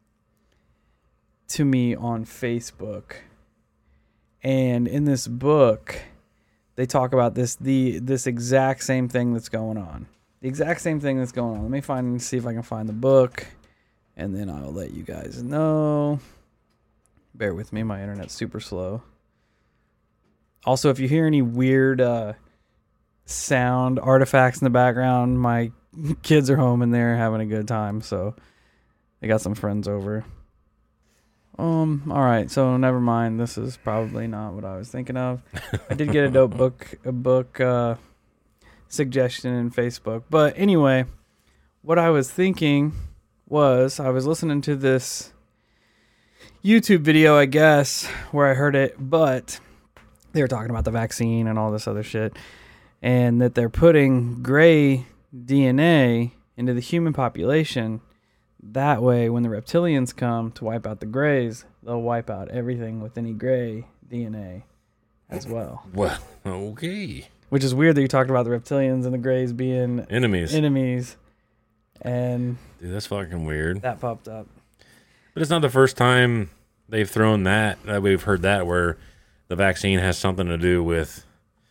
to me on Facebook. And in this book, they talk about this the this exact same thing that's going on. the exact same thing that's going on. Let me find see if I can find the book, and then I'll let you guys know. Bear with me, my internet's super slow. Also, if you hear any weird uh, sound artifacts in the background, my kids are home and they're having a good time, so they got some friends over. Um, all right, so never mind. This is probably not what I was thinking of. I did get a dope book, a book uh, suggestion in Facebook. But anyway, what I was thinking was I was listening to this YouTube video, I guess, where I heard it, but they were talking about the vaccine and all this other shit, and that they're putting gray D N A into the human population. That way, when the reptilians come to wipe out the grays, they'll wipe out everything with any gray D N A as well. Well, okay. Which is weird that you talked about the reptilians and the grays being Enemies. enemies. And Dude, that's fucking weird. that popped up. But it's not the first time they've thrown that, uh, we've heard that, where the vaccine has something to do with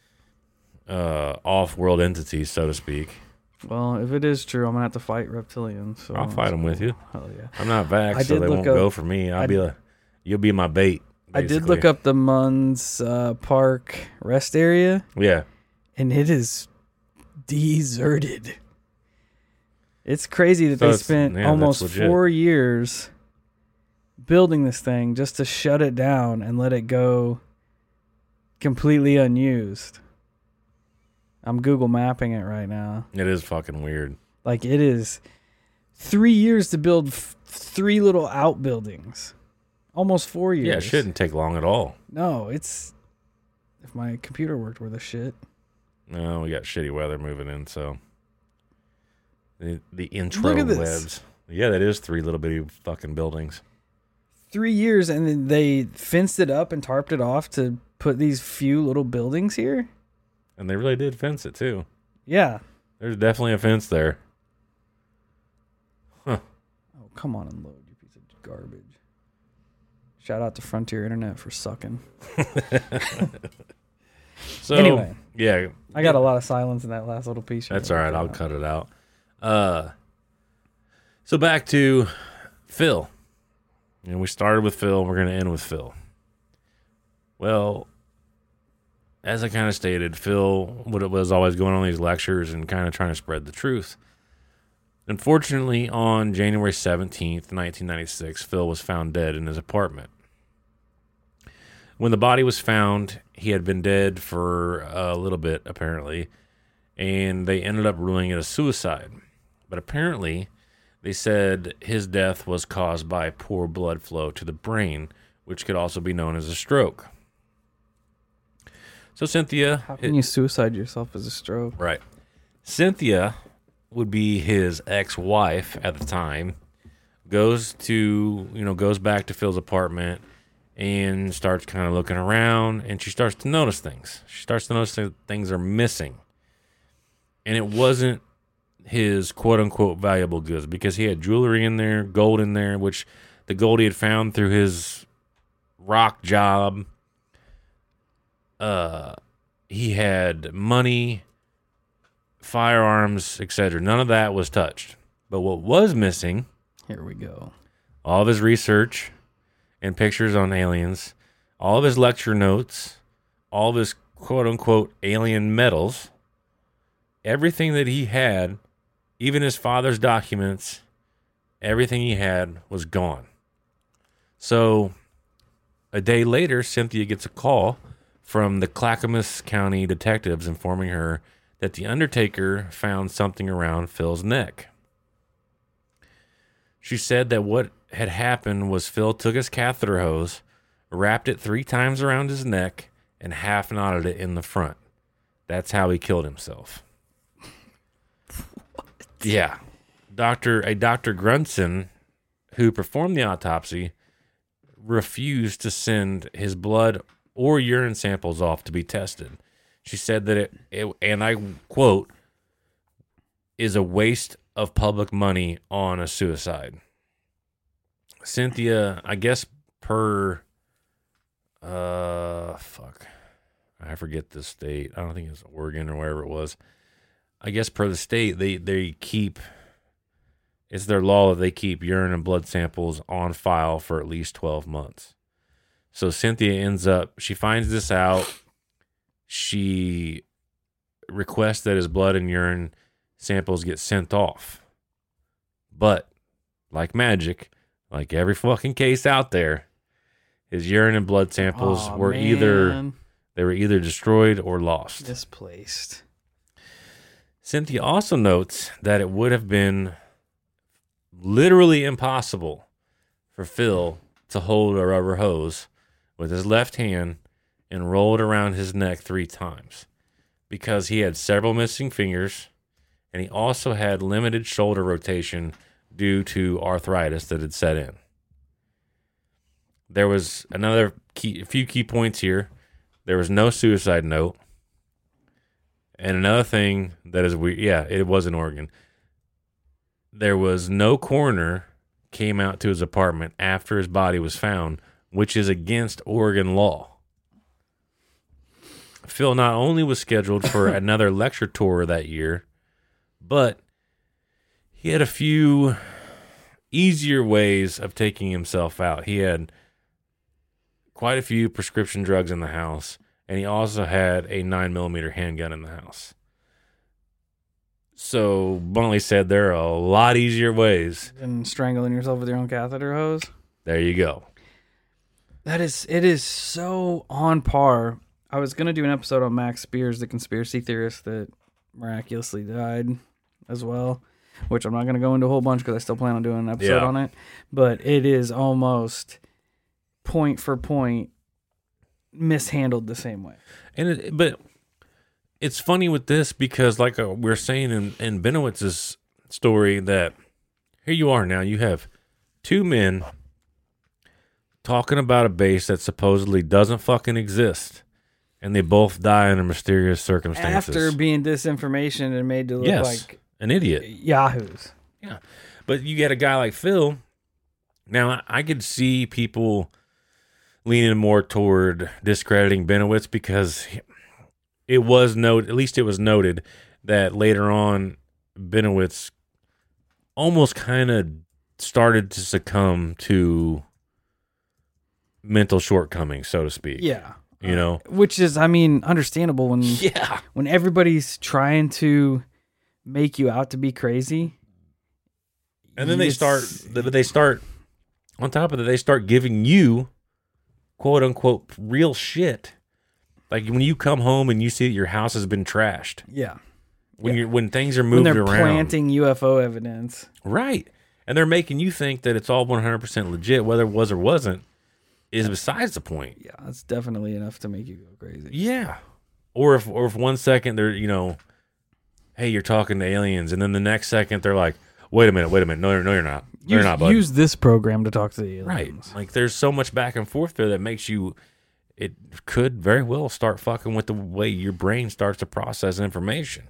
uh, off-world entities, so to speak. Well, if it is true, I'm gonna have to fight reptilians. So I'll fight them with you. Hell yeah! I'm not vaxxed, I so did they look won't up- go for me. I'll I- be a, you'll be my bait. I did basically. look up the Munns uh, Park rest area, Yeah. and it is deserted. It's crazy that So they it's- spent yeah, that's almost legit. four years building this thing just to shut it down and let it go completely unused. I'm Google mapping it right now. It is fucking weird. Like, it is three years to build f- three little outbuildings. Almost four years. Yeah, it shouldn't take long at all. No, it's... If my computer worked worth a shit. No, we got shitty weather moving in, so the the intro Look at this. webs. Yeah, that is three little bitty fucking buildings. Three years, and then they fenced it up and tarped it off to put these few little buildings here? And they really did fence it too. Yeah. There's definitely a fence there. Huh. Oh, come on and load, you piece of garbage. Shout out to Frontier Internet for sucking. So Anyway. yeah, I got a lot of silence in that last little piece. that's all right. I'll cut it out. Uh, so back to Phil. And we started with Phil. We're going to end with Phil. Well, as I kind of stated, Phil what it was always going on these lectures and kind of trying to spread the truth. Unfortunately, on January seventeenth, nineteen ninety-six, Phil was found dead in his apartment. When the body was found, he had been dead for a little bit, apparently, and they ended up ruling it a suicide. But apparently, they said his death was caused by poor blood flow to the brain, which could also be known as a stroke. So Cynthia... How can you suicide yourself as a stroke? Right. Cynthia would be his ex-wife at the time, goes to, you know, goes back to Phil's apartment and starts kind of looking around, and she starts to notice things. She starts to notice that things are missing. And it wasn't his quote-unquote valuable goods, because he had jewelry in there, gold in there, which the gold he had found through his rock job. Uh, he had money, firearms, et cetera. None of that was touched. But what was missing, Here we go. all of his research and pictures on aliens, all of his lecture notes, all of his quote-unquote alien medals, everything that he had, even his father's documents, everything he had was gone. So a day later, Cynthia gets a call from the Clackamas County detectives informing her that the undertaker found something around Phil's neck. She said that what had happened was Phil took his catheter hose, wrapped it three times around his neck, and half knotted it in the front. That's how he killed himself. What? Yeah. Doctor a Doctor Grunson, who performed the autopsy, refused to send his blood or urine samples off to be tested. She said that it, it and I quote, is a waste of public money on a suicide. Cynthia, I guess per, uh, fuck, I forget the state. I don't think it's Oregon or wherever it was. I guess per the state, they, they keep, it's their law that they keep urine and blood samples on file for at least twelve months. So Cynthia ends up, she finds this out. She requests that his blood and urine samples get sent off. But, like magic, like every fucking case out there, his urine and blood samples Aw, were man. either, they were either destroyed or lost. Displaced. Cynthia also notes that it would have been literally impossible for Phil to hold a rubber hose with his left hand and roll it around his neck three times because he had several missing fingers and he also had limited shoulder rotation due to arthritis that had set in. There was another key, a few key points here. There was no suicide note. And another thing that is weird, yeah, it was in Oregon. There was no coroner came out to his apartment after his body was found, which is against Oregon law. Phil not only was scheduled for another lecture tour that year, but he had a few easier ways of taking himself out. He had quite a few prescription drugs in the house, and he also had a nine millimeter handgun in the house. So, bluntly said, there are a lot easier ways. And strangling yourself with your own catheter hose. There you go. That is, it is so on par. I was going to do an episode on Max Spears, the conspiracy theorist that miraculously died as well, which I'm not going to go into a whole bunch because I still plan on doing an episode Yeah. on it. But it is almost point for point mishandled the same way. And it, but it's funny with this because, like uh, we we're saying in, in Benowitz's story, that here you are now. You have two men talking about a base that supposedly doesn't fucking exist, and they both die under mysterious circumstances. After being disinformation and made to look yes, like an idiot. yahoos. Yeah, but you get a guy like Phil. Now, I, I could see people leaning more toward discrediting Benowitz because it was noted, at least it was noted, that later on Benowitz almost kind of started to succumb to mental shortcomings, so to speak. Yeah. You know? Which is, I mean, understandable when Yeah. when everybody's trying to make you out to be crazy. And then they It's- start, they start, on top of that, they start giving you, quote unquote, real shit. Like when you come home and you see that your house has been trashed. Yeah. When Yeah. you're when things are When moved they're around. planting U F O evidence. Right. And they're making you think that it's all one hundred percent legit, whether it was or wasn't, is besides the point. Yeah, that's definitely enough to make you go crazy. Yeah. Or if or if one second they're, you know, hey, you're talking to aliens, and then the next second they're like, wait a minute, wait a minute. No, no, you're not. No, you're Use, not, bud. use this program to talk to the aliens. Right. Like there's so much back and forth there that makes you, it could very well start fucking with the way your brain starts to process information.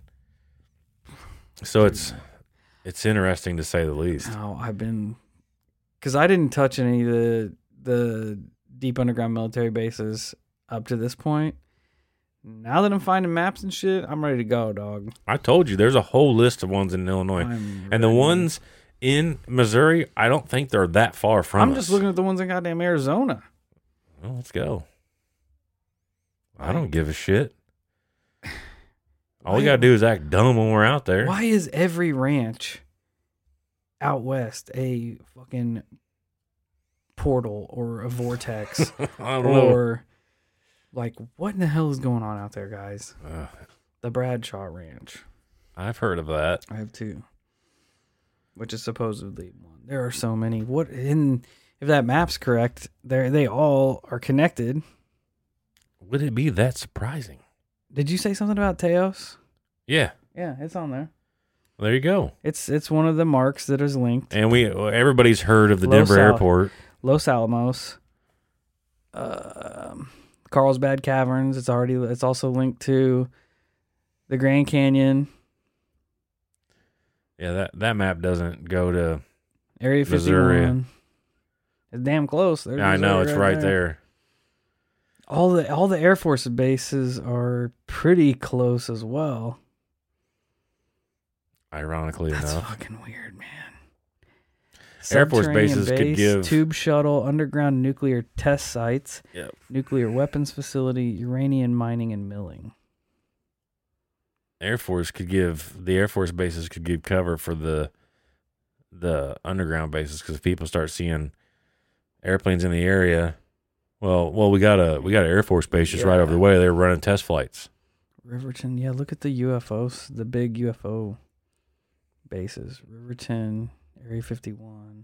So it's it's interesting to say the least. Now I've been, because I didn't touch any of the the deep underground military bases up to this point. Now that I'm finding maps and shit, I'm ready to go, dog. I told you there's a whole list of ones in Illinois. I'm And the ready. ones in Missouri, I don't think they're that far from I'm us. just looking at the ones in goddamn Arizona. Well, let's go. I don't give a shit. All we Why- got to do is act dumb when we're out there. Why is every ranch out west a fucking portal or a vortex I don't know. or like what in the hell is going on out there, guys? Uh, The Bradshaw Ranch. I've heard of that. I have two, which is supposedly one. There are so many. What in if that map's correct? They they all are connected. Would it be that surprising? Did you say something about Teos? Yeah. Yeah, it's on there. Well, there you go. It's it's one of the marks that is linked. And we everybody's heard of the Los Denver Al- airport. Los Alamos, um, Carlsbad Caverns. It's already. It's also linked to the Grand Canyon, Yeah, that, that map doesn't go to. Area Missouri. fifty-one. It's damn close. There's I know Missouri it's right there. All the all the Air Force bases are pretty close as well. Ironically That's enough, fucking weird, man. Air Force Subterranean bases could base, give- tube shuttle, underground nuclear test sites, Yep. nuclear weapons facility, uranium mining and milling. Air Force could give the Air Force bases could give cover for the the underground bases because if people start seeing airplanes in the area, well, well, we got a we got an Air Force base just right Yeah. over the way. They're running test flights. Riverton, yeah, look at the U F Os, the big U F O bases. Riverton, Area fifty-one.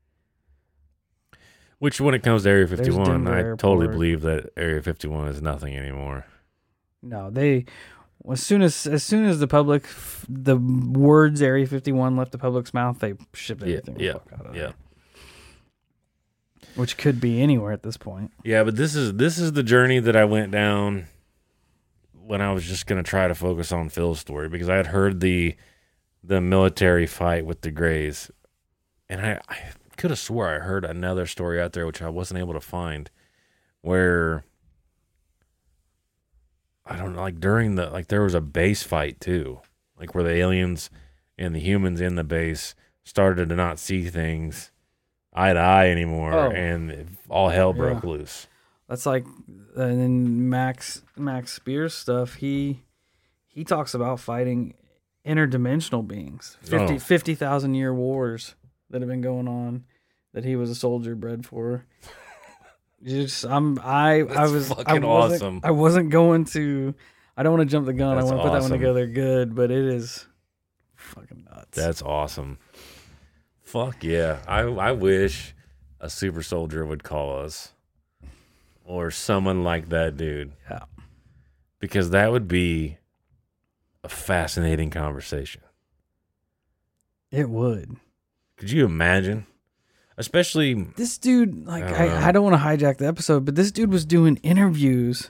Which, when it comes to Area There's fifty-one, Denver I Airport. totally believe that Area fifty-one is nothing anymore. No, they as soon as as soon as the public f- the words Area fifty-one left the public's mouth, they shipped Yeah, everything yeah, the fuck out of yeah. there. Which could be anywhere at this point. Yeah, but this is this is the journey that I went down when I was just gonna try to focus on Phil's story because I had heard the the military fight with the Greys, and I, I could have swore I heard another story out there which I wasn't able to find, where I don't know, like during the like there was a base fight too, like where the aliens and the humans in the base started to not see things eye to eye anymore, Oh. and all hell broke Yeah. loose. That's like, and then Max Max Spears stuff. He he talks about fighting interdimensional beings, fifty Oh. fifty thousand year wars that have been going on, that he was a soldier bred for. Just I'm I I That's was I fucking wasn't, awesome. I wasn't going to. I don't want to jump the gun. That's I want to put that one awesome. together good, but it is fucking nuts. That's awesome. Fuck yeah. I I wish a super soldier would call us. Or someone like that dude. Yeah. Because that would be a fascinating conversation. It would. Could you imagine? Especially This dude, like, I don't know. I, I don't want to hijack the episode, but this dude was doing interviews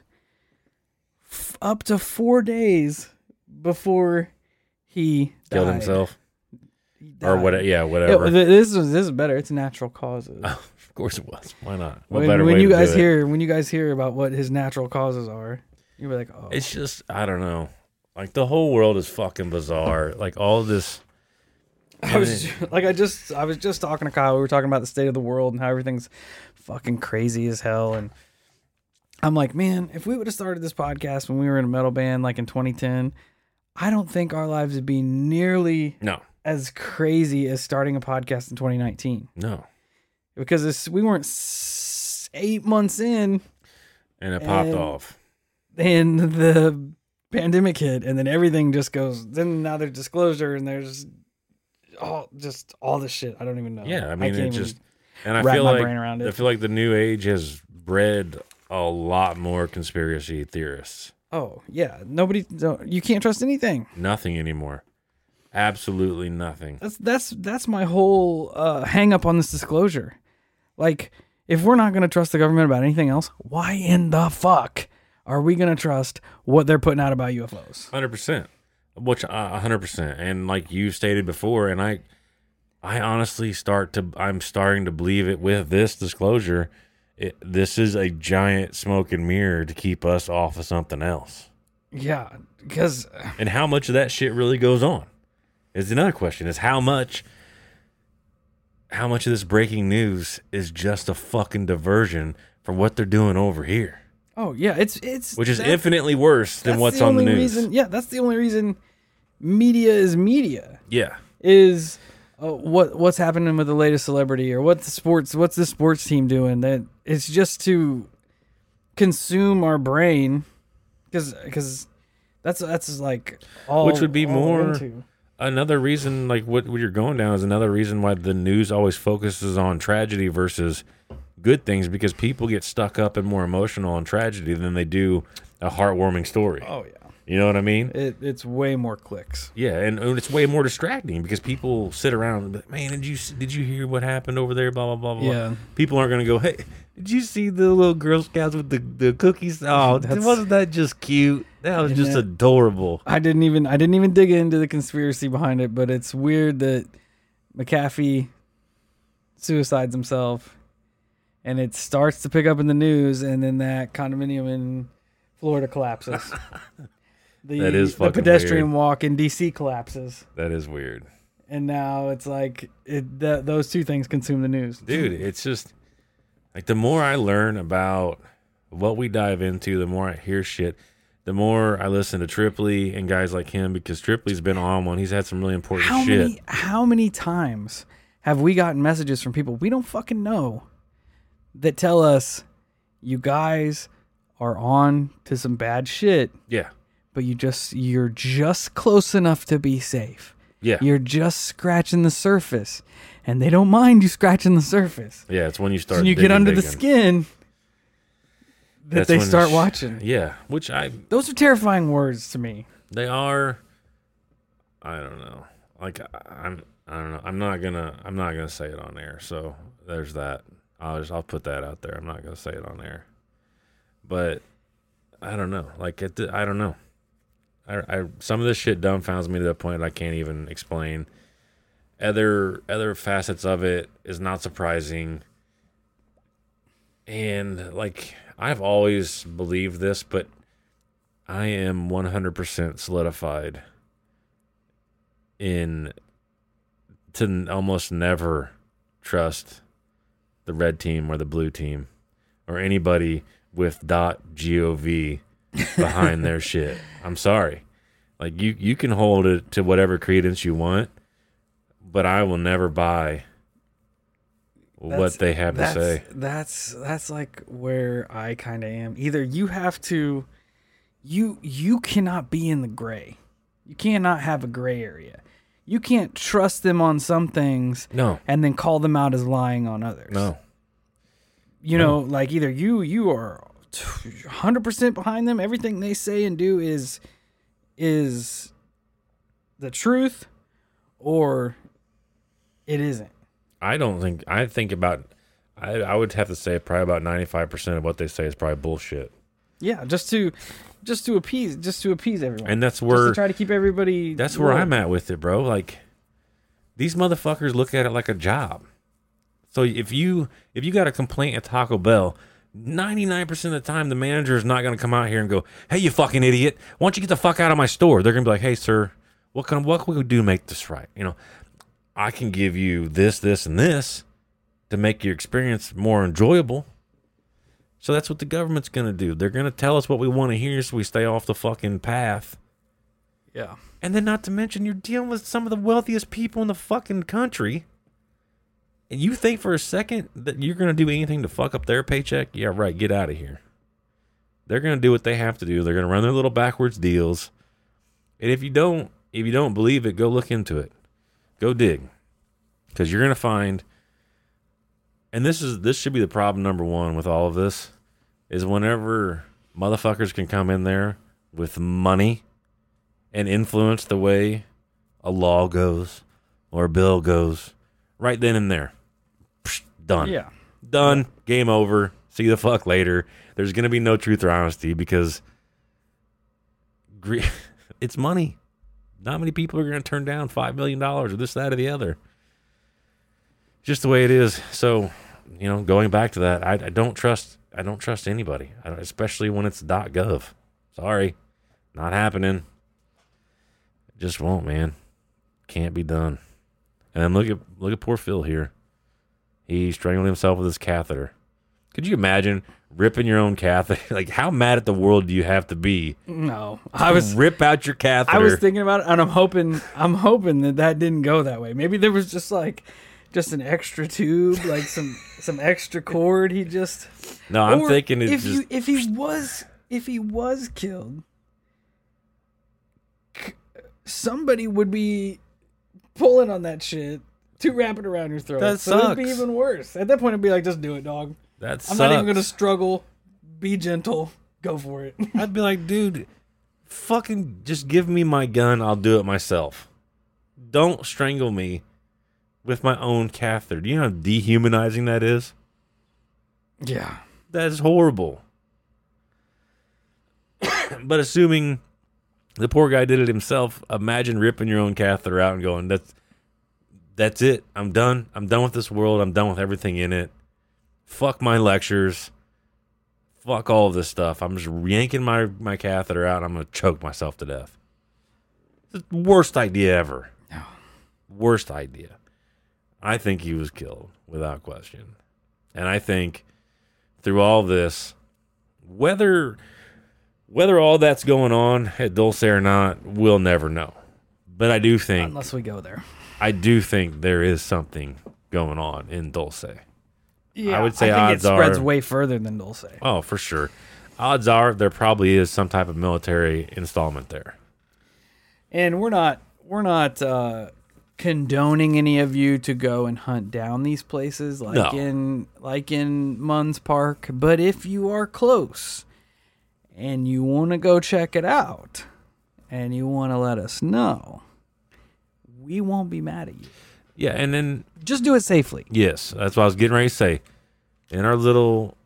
f- up to four days before he killed died. himself. He Or died. what yeah, Yeah, whatever. th- this is this is better. It's natural causes. Of course it was. Why not? What when better when way you to guys do it? hear when you guys hear about what his natural causes are, you'll be like, oh, It's just I don't know. Like the whole world is fucking bizarre. Like all this I was like, I just, I was just talking to Kyle. We were talking about the state of the world and how everything's fucking crazy as hell. And I'm like, man, if we would have started this podcast when we were in a metal band, like in twenty ten, I don't think our lives would be nearly No. as crazy as starting a podcast in twenty nineteen. No. Because it's, we weren't s- eight months in And it popped And- off. and the pandemic hit, and then everything just goes. Then now there's disclosure, and there's all just all this shit. I don't even know. Yeah, I mean, can't it even just and I wrap feel my like brain around I it. feel like the new age has bred a lot more conspiracy theorists. Oh yeah, nobody. Don't, you can't trust anything. Nothing anymore. Absolutely nothing. That's that's that's my whole uh, hang up on this disclosure. Like, if we're not gonna trust the government about anything else, why in the fuck are we gonna trust what they're putting out about U F Os? Hundred percent. Which a hundred percent. And like you stated before, and I, I honestly start to. I'm starting to believe it with this disclosure. It, this is a giant smoke and mirror to keep us off of something else. Yeah, because And how much of that shit really goes on is another question. Is how much how much of this breaking news is just a fucking diversion from what they're doing over here, oh yeah, it's it's which is that- infinitely worse than that's what's the on the only news. Reason, yeah, that's the only reason media is media. Yeah, Is uh, what what's happening with the latest celebrity, or what the sports what's the sports team doing? That it's just to consume our brain, because because that's that's like all Which would be all more- into. another reason, like what, what you're going down, is another reason why the news always focuses on tragedy versus good things, because people get stuck up and more emotional on tragedy than they do a heartwarming story. Oh yeah, You know what I mean? it it's way more clicks. Yeah, and, and it's way more distracting because people sit around and be like, man, did you did you hear what happened over there? Blah blah blah blah. Yeah. People aren't gonna go, hey, did you see the little Girl Scouts with the, the cookies? Oh, That's- wasn't that just cute? That was Isn't just it? adorable. I didn't even I didn't even dig into the conspiracy behind it, but it's weird that McAfee suicides himself, and it starts to pick up in the news, and then that condominium in Florida collapses. the, that is the fucking pedestrian weird. walk in D C collapses. That is weird. And now it's like it, th- those two things consume the news. Dude, it's just like the more I learn about what we dive into, the more I hear shit, the more I listen to Tripoli and guys like him, because Tripoli's been on one. He's had some really important How shit. many how many times have we gotten messages from people we don't fucking know that tell us you guys are on to some bad shit, Yeah. but you just you're just close enough to be safe. Yeah. You're just scratching the surface, and they don't mind you scratching the surface. Yeah, it's when you start So when you digging, get under digging. the skin that That's they when start sh- watching. Yeah, which I Those are terrifying words to me. they are. I don't know. Like I, I'm, I don't know. I'm not gonna. I'm not gonna say it on air. So there's that. I'll just. I'll put that out there. I'm not gonna say it on air. But I don't know. Like it. I don't know. I, I some of this shit dumbfounds me to the point I can't even explain. Other other facets of it is not surprising. And like I've always believed this, but I am one hundred percent solidified in to n- almost never trust the red team or the blue team or anybody with .gov behind their shit. I'm sorry. Like you you can hold it to whatever credence you want, but I will never buy what That's- they have to that's, say. That's that's like where I kind of am. Either you have to, you you cannot be in the gray. You cannot have a gray area. You can't trust them on some things No. and then call them out as lying on others. No. You know, like either you you are one hundred percent behind them. Everything they say and do is is the truth, or it isn't. I don't think I think about I I would have to say probably about ninety-five percent of what they say is probably bullshit. Yeah, just to just to appease just to appease everyone. And that's just where to try to keep everybody that's where loyal. I'm at with it, bro. Like these motherfuckers look at it like a job. So if you if you got a complaint at Taco Bell, ninety-nine percent of the time the manager is not going to come out here and go, "Hey, you fucking idiot. Why don't you get the fuck out of my store?" They're going to be like, "Hey, sir, what can what can we do to make this right? You know, I can give you this, this, and this to make your experience more enjoyable." So that's what the government's going to do. They're going to tell us what we want to hear so we stay off the fucking path. Yeah. And then not to mention you're dealing with some of the wealthiest people in the fucking country. And you think for a second that you're going to do anything to fuck up their paycheck? Yeah, right. Get out of here. They're going to do what they have to do. They're going to run their little backwards deals. And if you don't, if you don't believe it, go look into it. Go dig. Because you're going to find, and this is this should be the problem number one with all of this, is whenever motherfuckers can come in there with money and influence the way a law goes or a bill goes, right then and there. Psh, done. Yeah. Done. Game over. See you the fuck later. There's going to be no truth or honesty because gre- it's money. Not many people are going to turn down five million dollars or this, that, or the other. Just the way it is. So, you know, going back to that, I, I don't trust I don't trust anybody, I don't, especially when it's .gov. Sorry. Not happening. It just won't, man. Can't be done. And then look at look at poor Phil here. He strangled himself with his catheter. Could you imagine ripping your own catheter? Like, how mad at the world do you have to be? No, I was rip out your catheter. I was thinking about it, and I'm hoping I'm hoping that that didn't go that way. Maybe there was just like just an extra tube, like some some extra cord. He just no, I'm Or thinking it's if just you, if he was if he was killed, c- somebody would be pulling on that shit to wrap it around your throat. That so it'd be sucks. even worse. At that point, it'd be like, just do it, dog. that I'm sucks. not even gonna struggle. Be gentle. Go for it. I'd be like, dude, fucking just give me my gun. I'll do it myself. Don't strangle me with my own catheter. Do you know how dehumanizing that is? Yeah. That is horrible. But assuming the poor guy did it himself, imagine ripping your own catheter out and going, that's that's it. I'm done. I'm done with this world. I'm done with everything in it. Fuck my lectures. fuck all of this stuff. I'm just yanking my, my catheter out and I'm going to choke myself to death. It's the worst idea ever. No. Worst idea. I think he was killed without question. And I think through all this, whether whether all that's going on at Dulce or not, we'll never know. But I do think, Unless we go there. I do think there is something going on in Dulce. Yeah, I would say I think odds it spreads are- way further than Dulce. Oh, for sure. Odds are there probably is some type of military installment there. And we're not we're not uh, condoning any of you to go and hunt down these places like No. in like in Munns Park. But if you are close and you want to go check it out and you want to let us know, we won't be mad at you. Yeah, and then Just do it safely. yes, that's what I was getting ready to say. In our little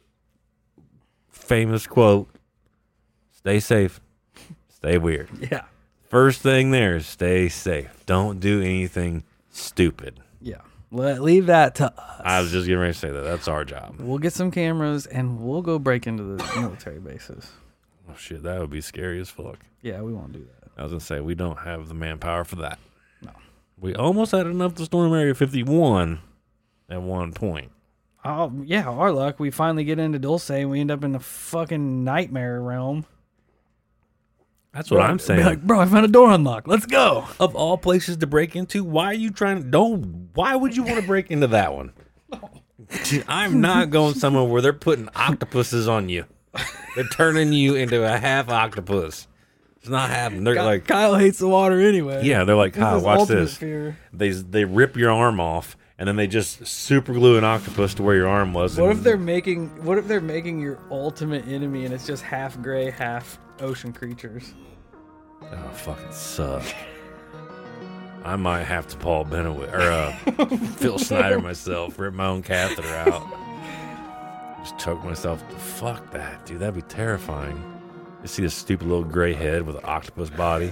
famous quote, stay safe, stay weird. Yeah. First thing there is stay safe. Don't do anything stupid. Yeah. Let, leave that to us. I was just getting ready to say that. That's our job. We'll get some cameras and we'll go break into the military bases. Oh, shit, that would be scary as fuck. Yeah, we won't do that. I was going to say, we don't have the manpower for that. No. We almost had enough to storm Area fifty-one at one point. Oh, yeah, our luck. We finally get into Dulce and we end up in the fucking nightmare realm. That's what Bro, I'm be saying. Like, bro, I found a door unlocked. Let's go. Of all places to break into, why are you trying to don't why would you want to break into that one? I'm not going somewhere where they're putting octopuses on you. They're turning you into a half octopus. It's not happening. They're Ky- like Kyle hates the water anyway. yeah, they're like, This Kyle, is watch ultimate this. fear. They they rip your arm off and then they just super glue an octopus to where your arm was. What and- if they're making what if they're making your ultimate enemy and it's just half gray, half ocean creatures? Oh, fucking suck. I might have to Paul Benowitz or uh, Phil Snyder myself, rip my own catheter out. Just choke myself. Fuck that, dude. That'd be terrifying. You see this stupid little gray head with an octopus body.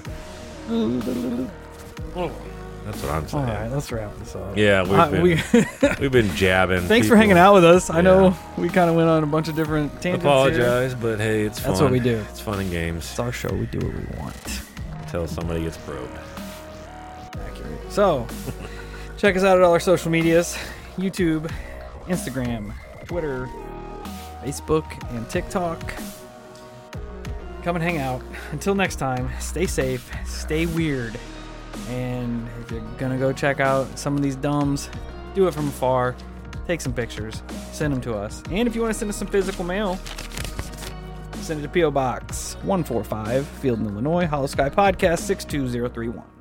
That's what I'm All saying. right, let's wrap this up. Yeah, we've Uh, been, we, we've been jabbing. thanks for people. hanging out with us. I Yeah. know we kind of went on a bunch of different tangents here. Apologize, but hey, it's fun. That's what we do. It's fun and games. It's our show. We do what we want. Until somebody gets probed. Accurate. So, check us out at all our social medias: YouTube, Instagram, Twitter, Facebook, and TikTok. Come and hang out. Until next time, stay safe, stay weird, and if you're gonna go check out some of these dumbs, do it from afar. Take some pictures, send them to us, and if you want to send us some physical mail, send it to P O Box one four five, Field, Illinois, Hollow Sky Podcast six two zero three one.